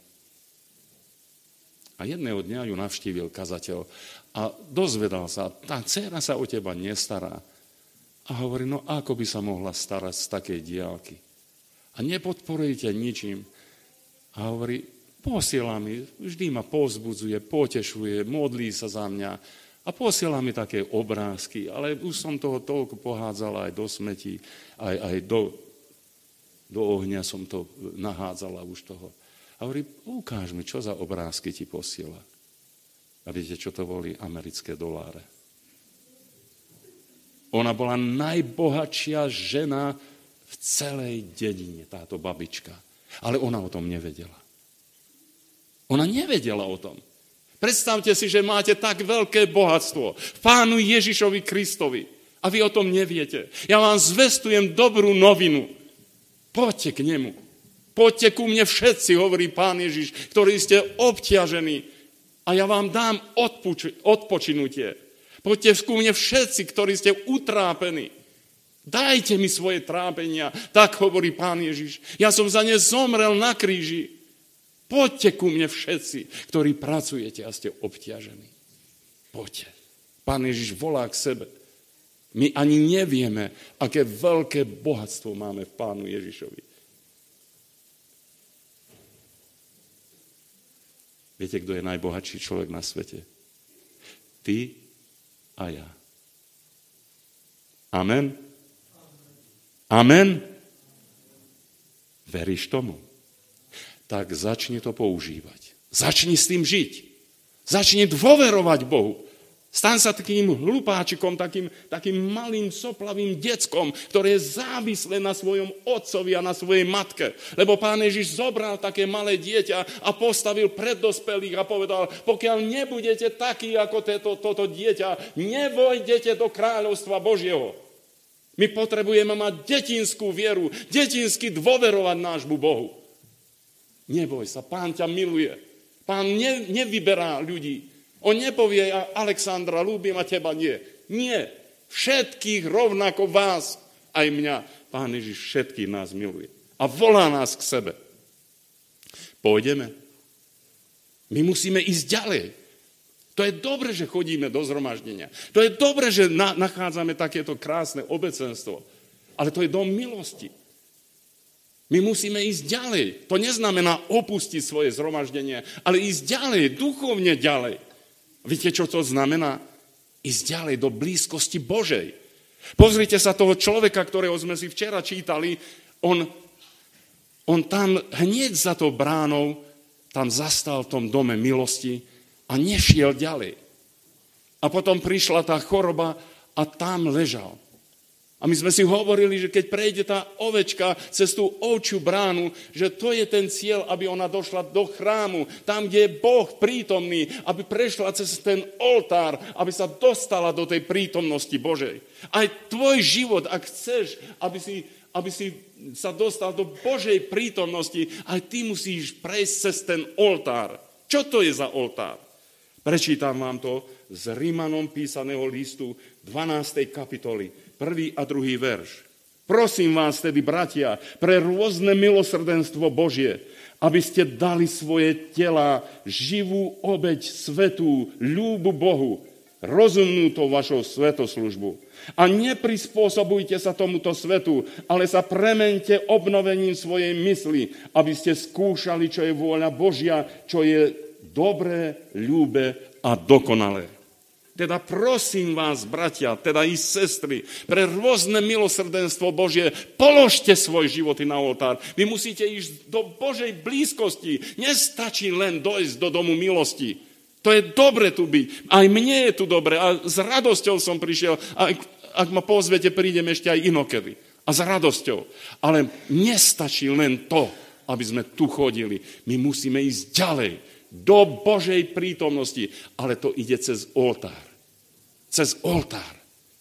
A jedného dňa ju navštívil kazateľ a dozvedal sa, tá dcéra sa o teba nestará. A hovorí, no ako by sa mohla starať z takej diaľky? A nepodporujte ničím. A hovorí, posiela mi, vždy ma povzbudzuje, potešuje, modlí sa za mňa a posiela mi také obrázky, ale už som toho toľko pohádzala aj do smetí, aj do ohňa som to nahádzala už toho. A hovorí, ukáž mi, čo za obrázky ti posiela. A viete, čo to boli? Americké doláre. Ona bola najbohatšia žena v celej dedine, táto babička. Ale ona o tom nevedela. Ona nevedela o tom. Predstavte si, že máte tak veľké bohatstvo v Pánu Ježišovi Kristovi a vy o tom neviete. Ja vám zvestujem dobrú novinu. Poďte k nemu. Poďte ku mne všetci, hovorí Pán Ježiš, ktorí ste obťažení a ja vám dám odpočinutie. Poďte ku mne všetci, ktorí ste utrápení. Dajte mi svoje trápenia, tak hovorí Pán Ježiš. Ja som za ne zomrel na kríži. Poďte ku mne všetci, ktorí pracujete a ste obťažení. Poďte. Pán Ježiš volá k sebe. My ani nevieme, aké veľké bohatstvo máme v Pánu Ježišovi. Viete, kto je najbohatší človek na svete? Ty a ja. Amen? Amen? Veríš tomu? Tak začni to používať. Začni s tým žiť. Začni dôverovať Bohu. Staň sa takým hlupáčikom, takým malým soplavým deckom, ktoré je závislé na svojom otcovi a na svojej matke. Lebo Pán Ježiš zobral také malé dieťa a postavil pred dospelých a povedal, pokiaľ nebudete takí ako toto dieťa, nevojdete do kráľovstva Božieho. My potrebujeme mať detinskú vieru, detinsky dôverovať nášmu Bohu. Neboj sa, Pán ťa miluje. Pán nevyberá ľudí. On nepovie, Alexandra, ľúbim a teba nie. Nie. Všetkých rovnako vás, aj mňa. Pán Ježiš všetkých nás miluje. A volá nás k sebe. Pôjdeme. My musíme ísť ďalej. To je dobre, že chodíme do zhromaždenia. To je dobre, že nachádzame takéto krásne obecenstvo. Ale to je dom milosti. My musíme ísť ďalej. To neznamená opustiť svoje zhromaždenie, ale ísť ďalej, duchovne ďalej. Viete, čo to znamená? Ísť ďalej do blízkosti Božej. Pozrite sa toho človeka, ktorého sme si včera čítali. On tam hneď za tou bránou, tam zastal v tom dome milosti a nešiel ďalej. A potom prišla tá choroba a tam ležal. A my sme si hovorili, že keď prejde tá ovečka cez tú ovčiu bránu, že to je ten cieľ, aby ona došla do chrámu, tam, kde je Boh prítomný, aby prešla cez ten oltár, aby sa dostala do tej prítomnosti Božej. Aj tvoj život, ak chceš, aby si sa dostal do Božej prítomnosti, aj ty musíš prejsť cez ten oltár. Čo to je za oltár? Prečítam vám to z Rimanom písaného listu 12. kapitoly. 1. a 2. verš. Prosím vás tedy, bratia, pre rôzne milosrdenstvo Božie, aby ste dali svoje tela živú obeť svätú, ľúbu Bohu, rozumnú to vašou svätoslužbu. A neprispôsobujte sa tomuto svetu, ale sa premeňte obnovením svojej mysli, aby ste skúšali, čo je vôľa Božia, čo je dobré, ľúbe a dokonalé. Teda prosím vás, bratia, teda i sestry, pre rôzne milosrdenstvo Božie, položte svoj životy na oltár. Vy musíte ísť do Božej blízkosti. Nestačí len dojsť do domu milosti. To je dobre tu byť. Aj mne je tu dobre. A s radosťou som prišiel. A ak ma pozvete, prídem ešte aj inokedy. A s radosťou. Ale nestačí len to, aby sme tu chodili. My musíme ísť ďalej. Do Božej prítomnosti. Ale to ide cez oltár. Cez oltár.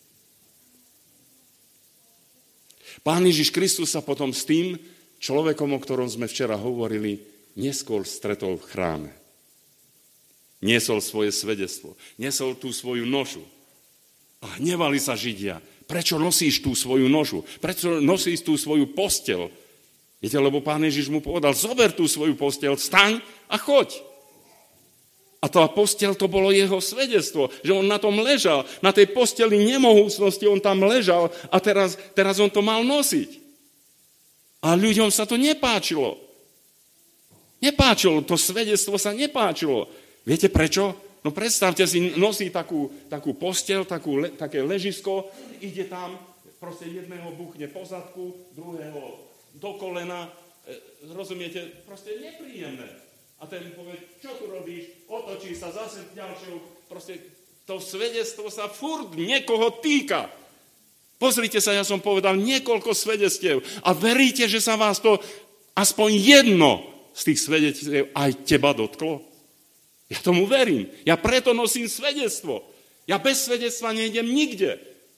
Pán Ježiš Kristus sa potom s tým človekom, o ktorom sme včera hovorili, neskôr stretol v chráme. Niesol svoje svedectvo. Niesol tú svoju nošu. A hnevali sa Židia. Prečo nosíš tú svoju nošu? Prečo nosíš tú svoju posteľ? Viete, lebo Pán Ježiš mu povedal, zober tú svoju posteľ, vstaň a choď. A tá posteľ, to bolo jeho svedectvo, že on na tom ležal, na tej posteli nemohúcnosti, on tam ležal a teraz on to mal nosiť. A ľuďom sa to nepáčilo. Nepáčilo, to svedectvo sa nepáčilo. Viete prečo? No predstavte si, nosí takú posteľ, také ležisko, ide tam, proste jedného buchne po zadku, druhého do kolena, rozumiete, proste nepríjemné. A ten povie, čo tu robíš? Otočí sa zase ďalšou. Proste to svedectvo sa furt niekoho týka. Pozrite sa, ja som povedal niekoľko svedectiev a veríte, že sa vás to aspoň jedno z tých svedectiev aj teba dotklo? Ja tomu verím. Ja preto nosím svedectvo. Ja bez svedectva nejdem nikde.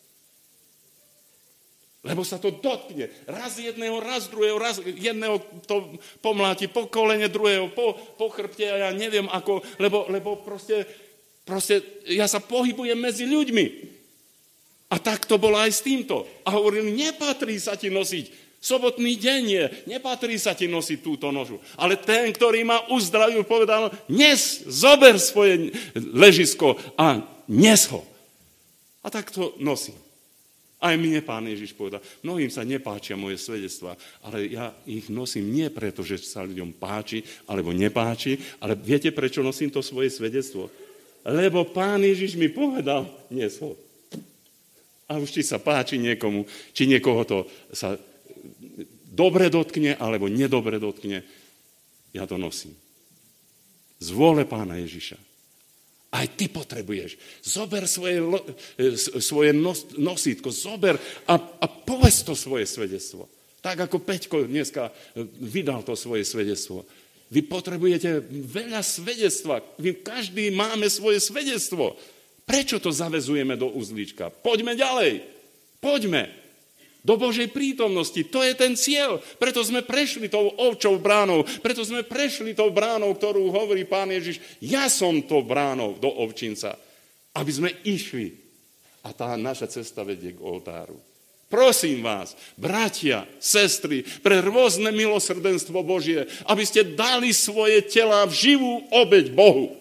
Lebo sa to dotkne. Raz jedného, raz druhého, raz jedného to pomláti po kolene, druhého po chrbte a ja neviem ako, lebo proste ja sa pohybujem medzi ľuďmi. A tak to bolo aj s týmto. A hovorili, nepatrí sa ti nosiť. Sobotný deň je, nepatrí sa ti nosiť túto nožu. Ale ten, ktorý ma uzdravil, povedal, zober svoje ležisko a nes ho. A tak to nosím. Aj mne Pán Ježiš povedal, mnohým sa nepáčia moje svedectvá, ale ja ich nosím nie preto, že sa ľuďom páči alebo nepáči, ale viete, prečo nosím to svoje svedectvo? Lebo Pán Ježiš mi povedal, nes ho. A už či sa páči niekomu, či niekoho to sa dobre dotkne, alebo nedobre dotkne, ja to nosím. Z vôle Pána Ježiša. Aj ty potrebuješ. Zober svoje nosítko, zober a povedz to svoje svedectvo. Tak ako Peťko dneska vydal to svoje svedectvo. Vy potrebujete veľa svedectva. Každý máme svoje svedectvo. Prečo to zavezujeme do uzlíčka? Poďme ďalej. Poďme. Do Božej prítomnosti. To je ten cieľ. Preto sme prešli tou ovčou bránou. Preto sme prešli tou bránou, ktorú hovorí Pán Ježiš. Ja som to bránou do ovčinca. Aby sme išli. A tá naša cesta vedie k oltáru. Prosím vás, bratia, sestry, pre rôzne milosrdenstvo Božie, aby ste dali svoje tela v živú obeť Bohu.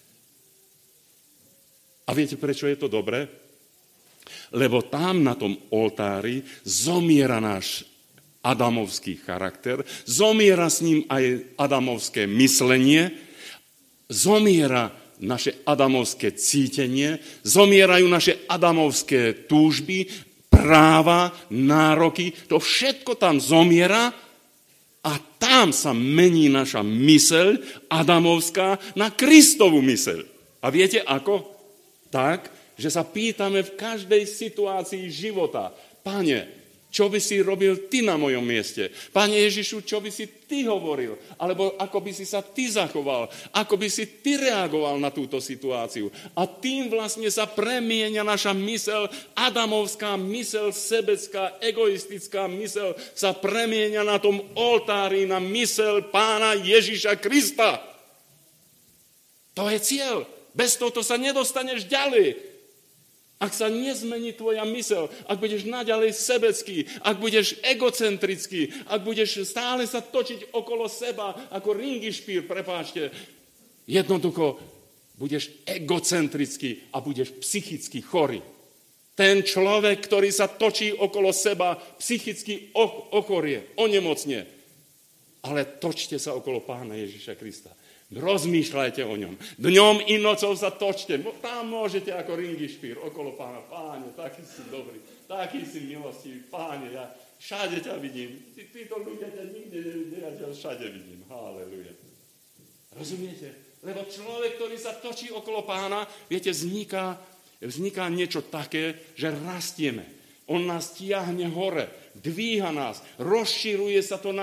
A viete, prečo je to dobré? Lebo tam na tom oltári zomiera náš adamovský charakter, zomiera s ním aj adamovské myslenie, zomiera naše adamovské cítenie, zomierajú naše adamovské túžby, práva, nároky, to všetko tam zomiera a tam sa mení naša myseľ adamovská na Kristovu myseľ. A viete ako? Tak, že sa pýtame v každej situácii života, Pane, čo by si robil ty na mojom mieste? Pane Ježišu, čo by si ty hovoril? Alebo ako by si sa ty zachoval? Ako by si ty reagoval na túto situáciu? A tým vlastne sa premieňa naša myseľ, adamovská myseľ, sebecká, egoistická myseľ sa premieňa na tom oltári na myseľ Pána Ježiša Krista. To je cieľ. Bez toho sa nedostaneš ďalej. Ak sa nezmení tvoja myseľ, ak budeš naďalej sebecký, ak budeš egocentrický, ak budeš stále sa točiť okolo seba ako ringišpír, prepáčte, jednoducho budeš egocentrický a budeš psychicky chorý. Ten človek, ktorý sa točí okolo seba, psychicky ochorie, onemocne. Ale točte sa okolo Pána Ježiša Krista. Rozmýšľajte o ňom. Dňom i nocou sa točte. Tam môžete ako ringišpír okolo Pána. Páne, taký si dobrý, taký si milostivý. Páne, ja všade ťa vidím. Títo ľudia ťa nikde nevidia, ja ťa všade vidím. Halelujá. Rozumiete? Lebo človek, ktorý sa točí okolo Pána, viete, vzniká niečo také, že rastieme. On nás tiahne hore, dvíha nás, rozširuje sa to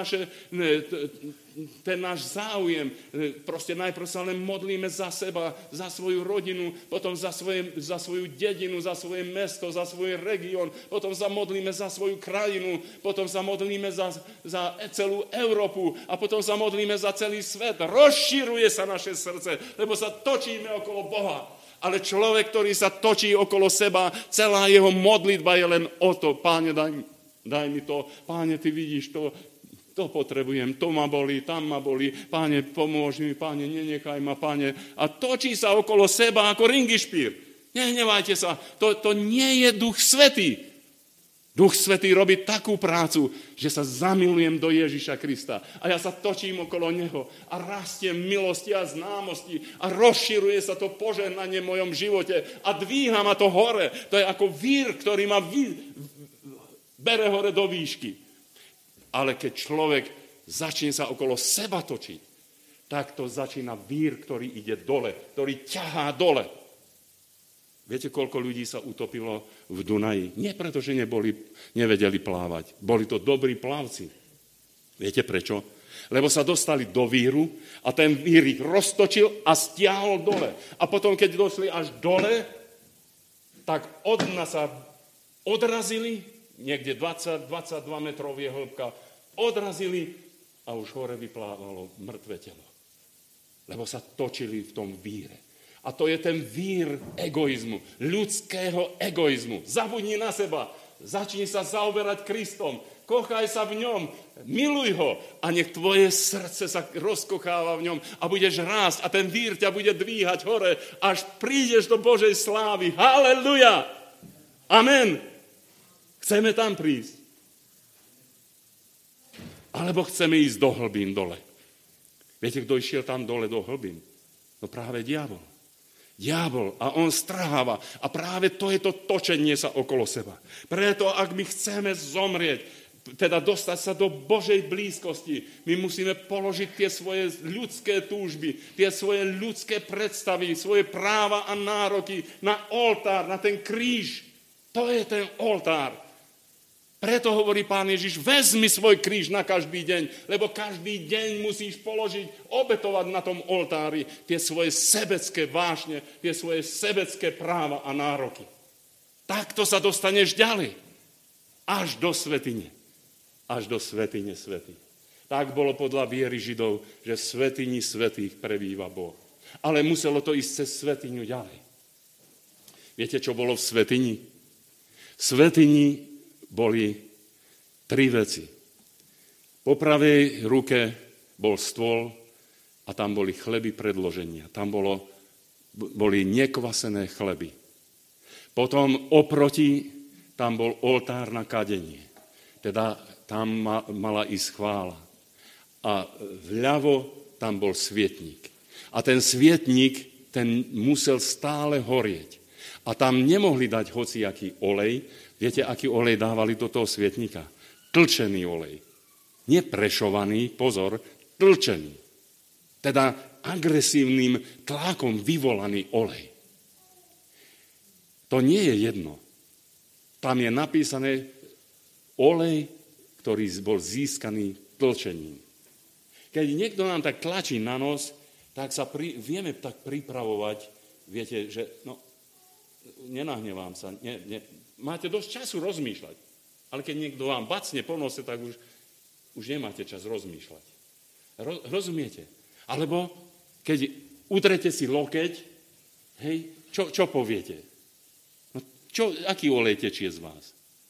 ten náš záujem. Proste najprv sa len modlíme za seba, za svoju rodinu, potom za svoju dedinu, za svoje mesto, za svoj región, potom sa modlíme za svoju krajinu, potom sa modlíme za celú Európu a potom sa modlíme za celý svet. Rozširuje sa naše srdce, lebo sa točíme okolo Boha. Ale človek, ktorý sa točí okolo seba, celá jeho modlitba je len o to. Páne, daj mi to. Páne, ty vidíš to potrebujem, to ma bolí, tam ma bolí. Páne, pomôž mi, Páne, nenechaj ma, Páne. A točí sa okolo seba ako ringišpír. Nehnevajte sa, to nie je Duch Svätý. Duch Svätý robí takú prácu, že sa zamilujem do Ježiša Krista. A ja sa točím okolo Neho a rastiem milosti a známosti a rozširuje sa to požehnanie v mojom živote a dvíha ma to hore. To je ako vír, ktorý ma bere hore do výšky. Ale keď človek začne sa okolo seba točiť, tak to začína vír, ktorý ide dole, ktorý ťahá dole. Viete, koľko ľudí sa utopilo v Dunaji? Nie preto, že nevedeli plávať. Boli to dobrí plavci. Viete prečo? Lebo sa dostali do víru a ten vír ich roztočil a stiahol dole. A potom, keď došli až dole, tak od dna sa odrazili, niekde 20-22 metrov je hĺbka, odrazili a už hore vyplávalo mŕtve telo. Lebo sa točili v tom víre. A to je ten vír egoizmu, ľudského egoizmu. Zabudni na seba, začni sa zaoberať Kristom, kochaj sa v ňom, miluj ho a nech tvoje srdce sa rozkocháva v ňom a budeš rásť a ten vír ťa bude dvíhať hore, až prídeš do Božej slávy. Haleluja! Amen! Chceme tam prísť. Alebo chceme ísť do hlbín dole. Viete, kto išiel tam dole do hlbín? No práve diabol. Diabol a on strháva a práve to je to točenie sa okolo seba. Preto, ak my chceme zomrieť, teda dostať sa do Božej blízkosti, my musíme položiť tie svoje ľudské túžby, tie svoje ľudské predstavy, svoje práva a nároky na oltár, na ten kríž. To je ten oltár. Preto hovorí Pán Ježiš, vezmi svoj kríž na každý deň, lebo každý deň musíš položiť, obetovať na tom oltári tie svoje sebecké vášne, tie svoje sebecké práva a nároky. Takto sa dostaneš ďalej. Až do svätyne. Až do svätyne svätých. Tak bolo podľa viery Židov, že v svätyni svätých prebýva Boh. Ale muselo to ísť cez svätyňu ďalej. Viete, čo bolo v svätyni? V svätyni boli 3 veci. Po pravej ruke bol stôl a tam boli chleby predloženia. Tam boli nekvasené chleby. Potom oproti tam bol oltár na kadenie. Teda tam mala ísť chvála. A vľavo tam bol svietnik. A ten svietnik, ten musel stále horieť. A tam nemohli dať hociaký olej. Viete, aký olej dávali do toho svietnika? Tlčený olej. Neprešovaný, pozor, tlčený. Teda agresívnym tlakom vyvolaný olej. To nie je jedno. Tam je napísané olej, ktorý bol získaný tlčením. Keď niekto nám tak tlačí na nos, tak sa vieme tak pripravovať, viete, že nenahnevám sa, máte dosť času rozmýšľať. Ale keď niekto vám bacne po nose, tak už nemáte čas rozmýšľať. Rozumiete? Alebo keď utrete si lokeť, hej, čo poviete? No, aký olej tečie z vás?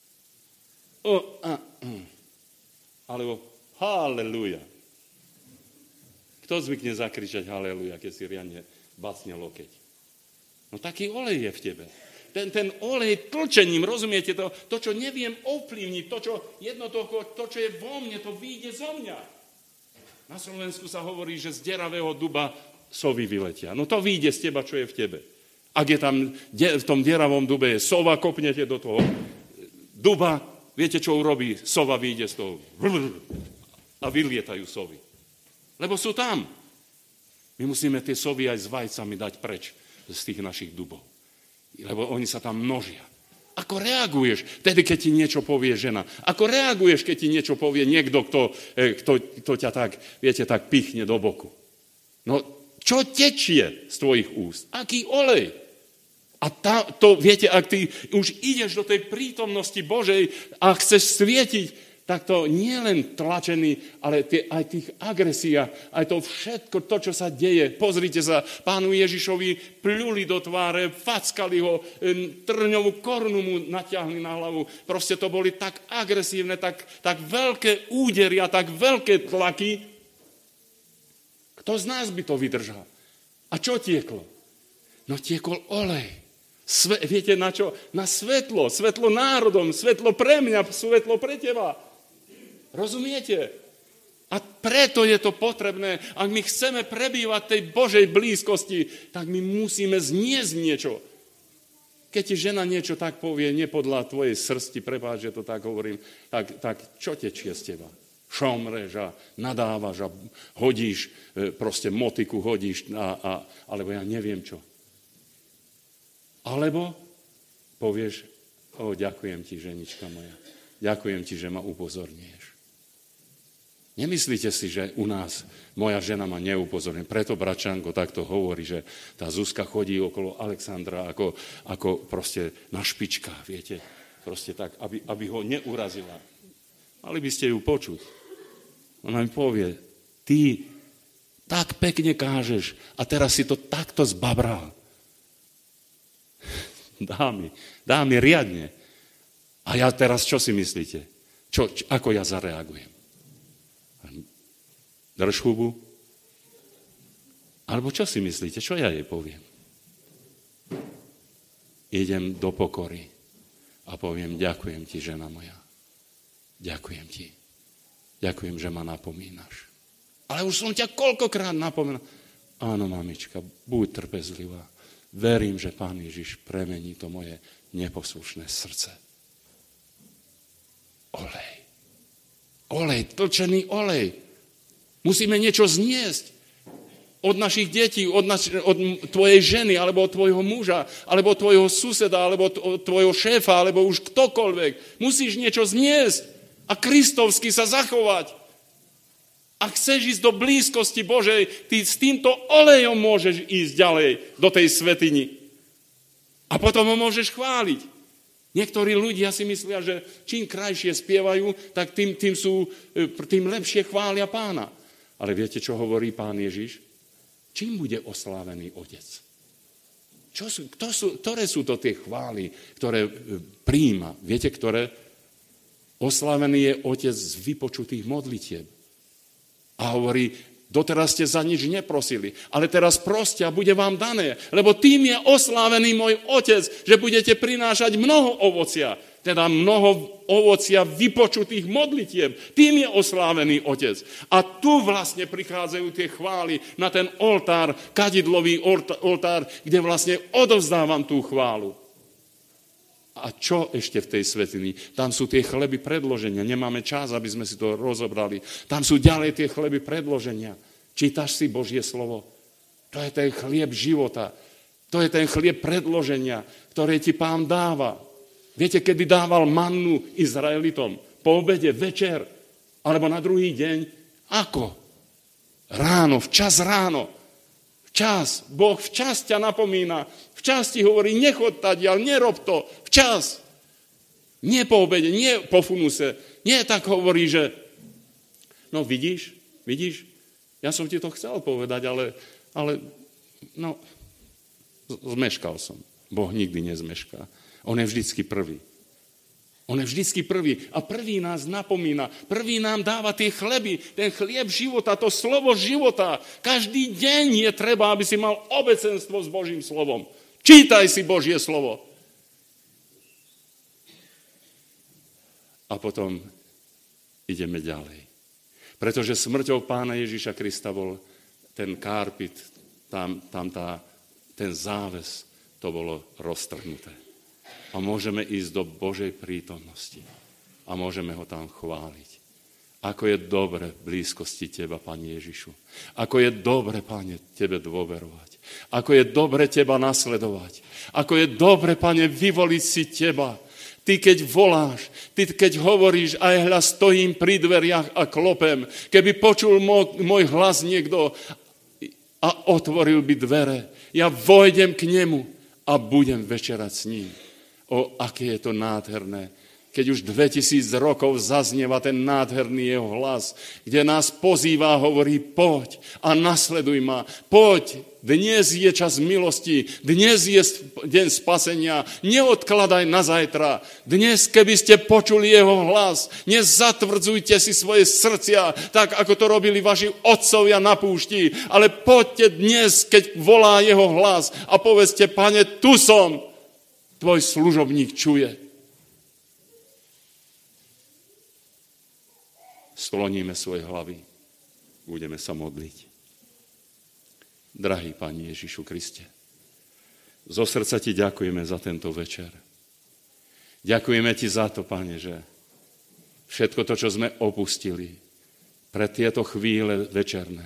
Alebo haleluja. Kto zvykne zakričať haleluja, keď si riadne bacne lokeť? No taký olej je v tebe. Ten olej tlčením, rozumiete to? To, čo neviem ovplyvniť, to, čo je vo mne, to vyjde zo mňa. Na Slovensku sa hovorí, že z deravého duba sovy vyletia. No to vyjde z teba, čo je v tebe. Ak je tam v tom deravom dube je sova, kopnete do toho duba, viete, čo urobí? Sova vyjde z toho a vylietajú sovy. Lebo sú tam. My musíme tie sovy aj s vajcami dať preč z tých našich dubov. Lebo oni sa tam množia. Ako reaguješ vtedy, keď ti niečo povie žena? Ako reaguješ, keď ti niečo povie niekto, kto ťa tak, viete, tak pichne do boku? No, čo tečie z tvojich úst? Aký olej? A to, viete, ak ty už ideš do tej prítomnosti Božej a chceš svietiť, tak to nie len tlačený, ale aj tých agresia, aj to všetko, to, čo sa deje. Pozrite sa, pánu Ježišovi pľuli do tváre, fackali ho, trňovú korunu mu natiahli na hlavu. Proste to boli tak agresívne, tak veľké úderia, tak veľké tlaky. Kto z nás by to vydržal? A čo tieklo? No tiekol olej. Viete na čo? Na svetlo. Svetlo národom, svetlo pre mňa, svetlo pre teba. Rozumiete? A preto je to potrebné, ak my chceme prebývať tej Božej blízkosti, tak my musíme zniesť niečo. Keď ti žena niečo tak povie, nie podľa tvojej srsti, prepáč, že to tak hovorím, tak čo tečie z teba? Šomreš a nadávaš a hodíš, proste motiku hodíš, alebo ja neviem čo. Alebo povieš, ďakujem ti, ženička moja, ďakujem ti, že ma upozorníš. Nemyslíte si, že u nás moja žena ma neupozorňuje. Preto Bračanko takto hovorí, že tá Zuzka chodí okolo Alexandra ako proste na špičkách, viete. Proste tak, aby ho neurazila. Mali by ste ju počuť. Ona mi povie, ty tak pekne kážeš a teraz si to takto zbabral. Dá mi riadne. A ja teraz čo si myslíte? Ako ja zareagujem? Drž hubu? Alebo čo si myslíte? Čo ja jej poviem? Idem do pokory a poviem, ďakujem ti, žena moja. Ďakujem ti. Ďakujem, že ma napomínaš. Ale už som ťa koľkokrát napomínal. Áno, mamička, buď trpezlivá. Verím, že Pán Ježiš premení to moje neposlušné srdce. Olej. Olej, tlčený olej. Musíme niečo zniesť od našich detí, od tvojej ženy, alebo od tvojho muža, alebo od tvojho suseda, alebo od tvojho šéfa, alebo už ktokoľvek. Musíš niečo zniesť a kristovsky sa zachovať. Ak chceš ísť do blízkosti Božej, ty s týmto olejom môžeš ísť ďalej do tej svätyni. A potom ho môžeš chváliť. Niektorí ľudia si myslia, že čím krajšie spievajú, tak tým lepšie chvália Pána. Ale viete, čo hovorí Pán Ježiš? Čím bude oslávený Otec? Ktoré sú to tie chvály, ktoré prijíma? Viete, ktoré? Oslávený je Otec z vypočutých modlitieb. A hovorí, doteraz ste za nič neprosili, ale teraz proste a bude vám dané, lebo tým je oslávený môj Otec, že budete prinášať mnoho ovocia, teda mnoho ovocia vypočutých modlitieb. Tým je oslávený Otec. A tu vlastne prichádzajú tie chvály na ten oltár, kadidlový oltár, kde vlastne odovzdávam tú chválu. A čo ešte v tej svätyni? Tam sú tie chleby predloženia. Nemáme čas, aby sme si to rozobrali. Tam sú ďalej tie chleby predloženia. Čítaš si Božie slovo? To je ten chlieb života. To je ten chlieb predloženia, ktoré ti Pán dáva. Viete, kedy dával mannu Izraelitom? Po obede, večer, alebo na druhý deň? Ako? Ráno, včas ráno. Včas. Boh včas ťa napomína. Včas ti hovorí, nechod tadiaľ, nerob to. Včas. Nie po obede, nie po funuse. Nie tak hovorí, že no vidíš? Ja som ti to chcel povedať, ale zmeškal som. Boh nikdy nezmešká. On je vždycky prvý. A prvý nás napomína. Prvý nám dáva tie chleby, ten chlieb života, to slovo života. Každý deň je treba, aby si mal obecenstvo s Božím slovom. Čítaj si Božie slovo. A potom ideme ďalej. Pretože smrťou Pána Ježiša Krista bol ten kárpit, ten záves, to bolo roztrhnuté. A môžeme ísť do Božej prítomnosti a môžeme ho tam chváliť. Ako je dobre v blízkosti Teba, Pane Ježišu. Ako je dobre, Pane, Tebe dôverovať. Ako je dobre Teba nasledovať. Ako je dobre, Pane, vyvoliť si Teba. Ty, keď voláš, ty, keď hovoríš, aj hľa stojím pri dveriach a klopem. Keby počul môj hlas niekto a otvoril by dvere, ja vojdem k nemu a budem večerať s ním. O, aké je to nádherné, keď už 2000 rokov zaznieva ten nádherný jeho hlas, kde nás pozýva a hovorí, poď a nasleduj ma, poď, dnes je čas milosti, dnes je deň spasenia, neodkladaj na zajtra. Dnes, keby ste počuli jeho hlas, nezatvrdzujte si svoje srdcia, tak ako to robili vaši otcovia na púšti, ale poďte dnes, keď volá jeho hlas a povedzte, Pane, tu som, tvoj služobník čuje. Skloníme svoje hlavy, budeme sa modliť. Drahý Pane Ježišu Kriste, zo srdca Ti ďakujeme za tento večer. Ďakujeme Ti za to, Pane, že všetko to, čo sme opustili pre tieto chvíle večerné,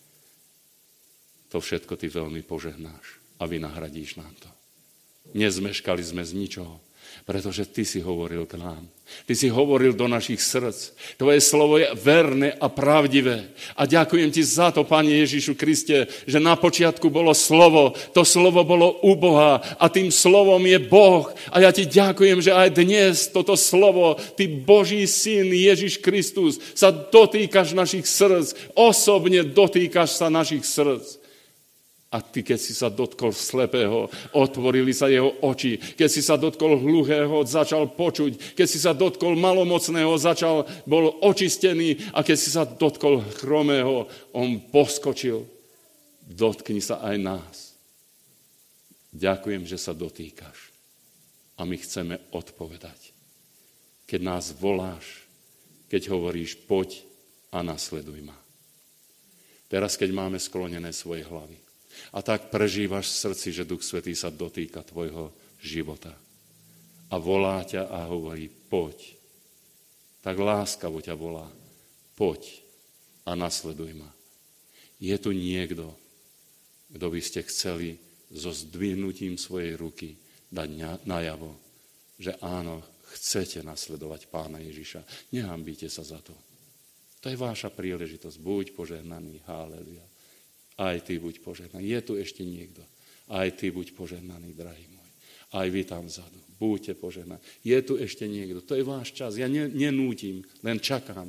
to všetko Ty veľmi požehnáš a vynahradíš nám to. Nezmeškali sme z ničoho, pretože Ty si hovoril k nám. Ty si hovoril do našich srdc. Tvoje slovo je verné a pravdivé. A ďakujem Ti za to, Pane Ježišu Kriste, že na počiatku bolo slovo. To slovo bolo u Boha a tým slovom je Boh. A ja Ti ďakujem, že aj dnes toto slovo, Ty Boží syn Ježiš Kristus, sa dotýkaš našich srdc. Osobne dotýkaš sa našich srdc. A Ty, keď si sa dotkol slepého, otvorili sa jeho oči. Keď si sa dotkol hluchého, začal počuť. Keď si sa dotkol malomocného, bol očistený. A keď si sa dotkol chromého, on poskočil. Dotkni sa aj nás. Ďakujem, že sa dotýkaš. A my chceme odpovedať. Keď nás voláš, keď hovoríš, poď a nasleduj ma. Teraz, keď máme sklonené svoje hlavy, a tak prežívaš v srdci, že Duch Svätý sa dotýka tvojho života. A volá ťa a hovorí, poď. Tak láskavo ťa volá, poď a nasleduj ma. Je tu niekto, kto by ste chceli so zdvihnutím svojej ruky dať najavo, že áno, chcete nasledovať Pána Ježiša. Nehambíte sa za to. To je váša príležitosť. Buď požehnaný. Halleluja. Aj ty buď požehnaný. Je tu ešte niekto. Aj ty buď požehnaný, drahý môj. Aj vy tam vzadu. Buďte požehnaní. Je tu ešte niekto. To je váš čas. Ja nenútim, len čakám.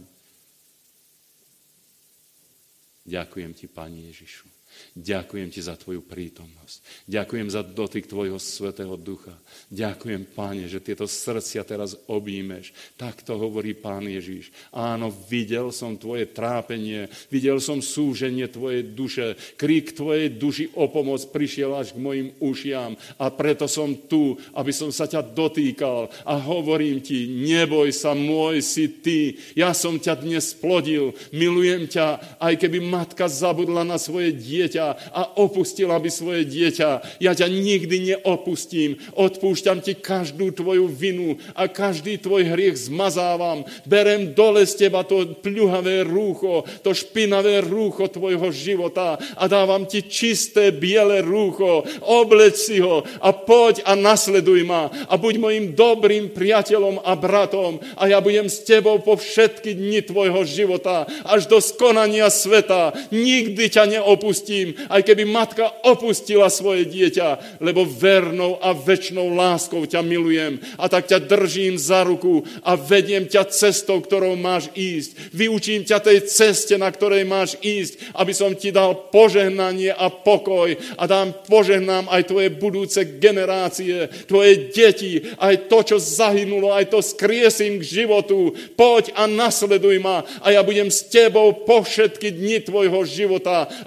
Ďakujem Ti, Pane Ježišu. Ďakujem Ti za Tvoju prítomnosť. Ďakujem za dotyk Tvojho Svätého Ducha. Ďakujem, Pane, že tieto srdcia teraz objímeš. Tak to hovorí Pán Ježiš. Áno, videl som Tvoje trápenie, videl som súženie Tvojej duše. Krík Tvojej duši o pomoc prišiel až k mojim ušiam. A preto som tu, aby som sa ťa dotýkal. A hovorím Ti, neboj sa, môj si Ty. Ja som ťa dnes splodil. Milujem ťa, aj keby matka zabudla na svoje dieťa a opustila by svoje dieťa. Ja ťa nikdy neopustím. Odpúšťam Ti každú tvoju vinu a každý tvoj hriech zmazávam. Berem dole z teba to pľuhavé rúcho, to špinavé rúcho tvojho života a dávam Ti čisté, biele rúcho. Obleč si ho a poď a nasleduj ma a buď mojim dobrým priateľom a bratom a ja budem s tebou po všetky dni tvojho života až do skonania sveta. Nikdy ťa neopustím, aj keby matka opustila svoje dieťa, lebo vernou a večnou láskou ťa milujem. A tak ťa držím za ruku a vediem ťa cestou, ktorou máš ísť. Vyučím ťa tej ceste, na ktorej máš ísť, aby som ti dal požehnanie a pokoj a požehnám aj tvoje budúce generácie, tvoje deti, aj to, čo zahynulo, aj to skriesím k životu. Poď a nasleduj ma a ja budem s tebou po všetky dni tvojho života až do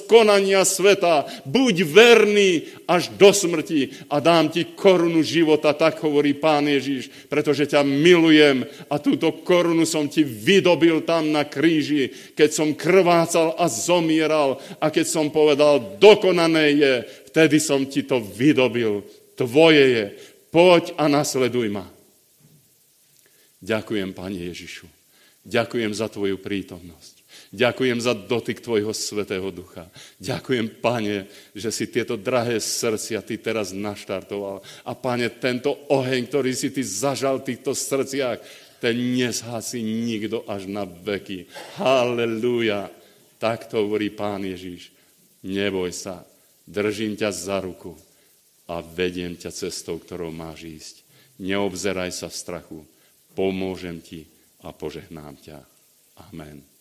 skonania sveta. Buď verný až do smrti a dám ti korunu života, tak hovorí Pán Ježiš, pretože ťa milujem a túto korunu som ti vydobil tam na kríži, keď som krvácal a zomieral a keď som povedal, dokonané je, vtedy som ti to vydobil. Tvoje je. Poď a nasleduj ma. Ďakujem, Pane Ježišu. Ďakujem za tvoju prítomnosť. Ďakujem za dotyk tvojho Svätého Ducha. Ďakujem, Pane, že si tieto drahé srdcia ty teraz naštartoval. A Pane, tento oheň, ktorý si ty zažal v týchto srdciach, ten nezhasí nikto až na veky. Halelúja. Tak to hovorí Pán Ježiš. Neboj sa, držím ťa za ruku a vediem ťa cestou, ktorou máš ísť. Neobzeraj sa v strachu. Pomôžem ti a požehnám ťa. Amen.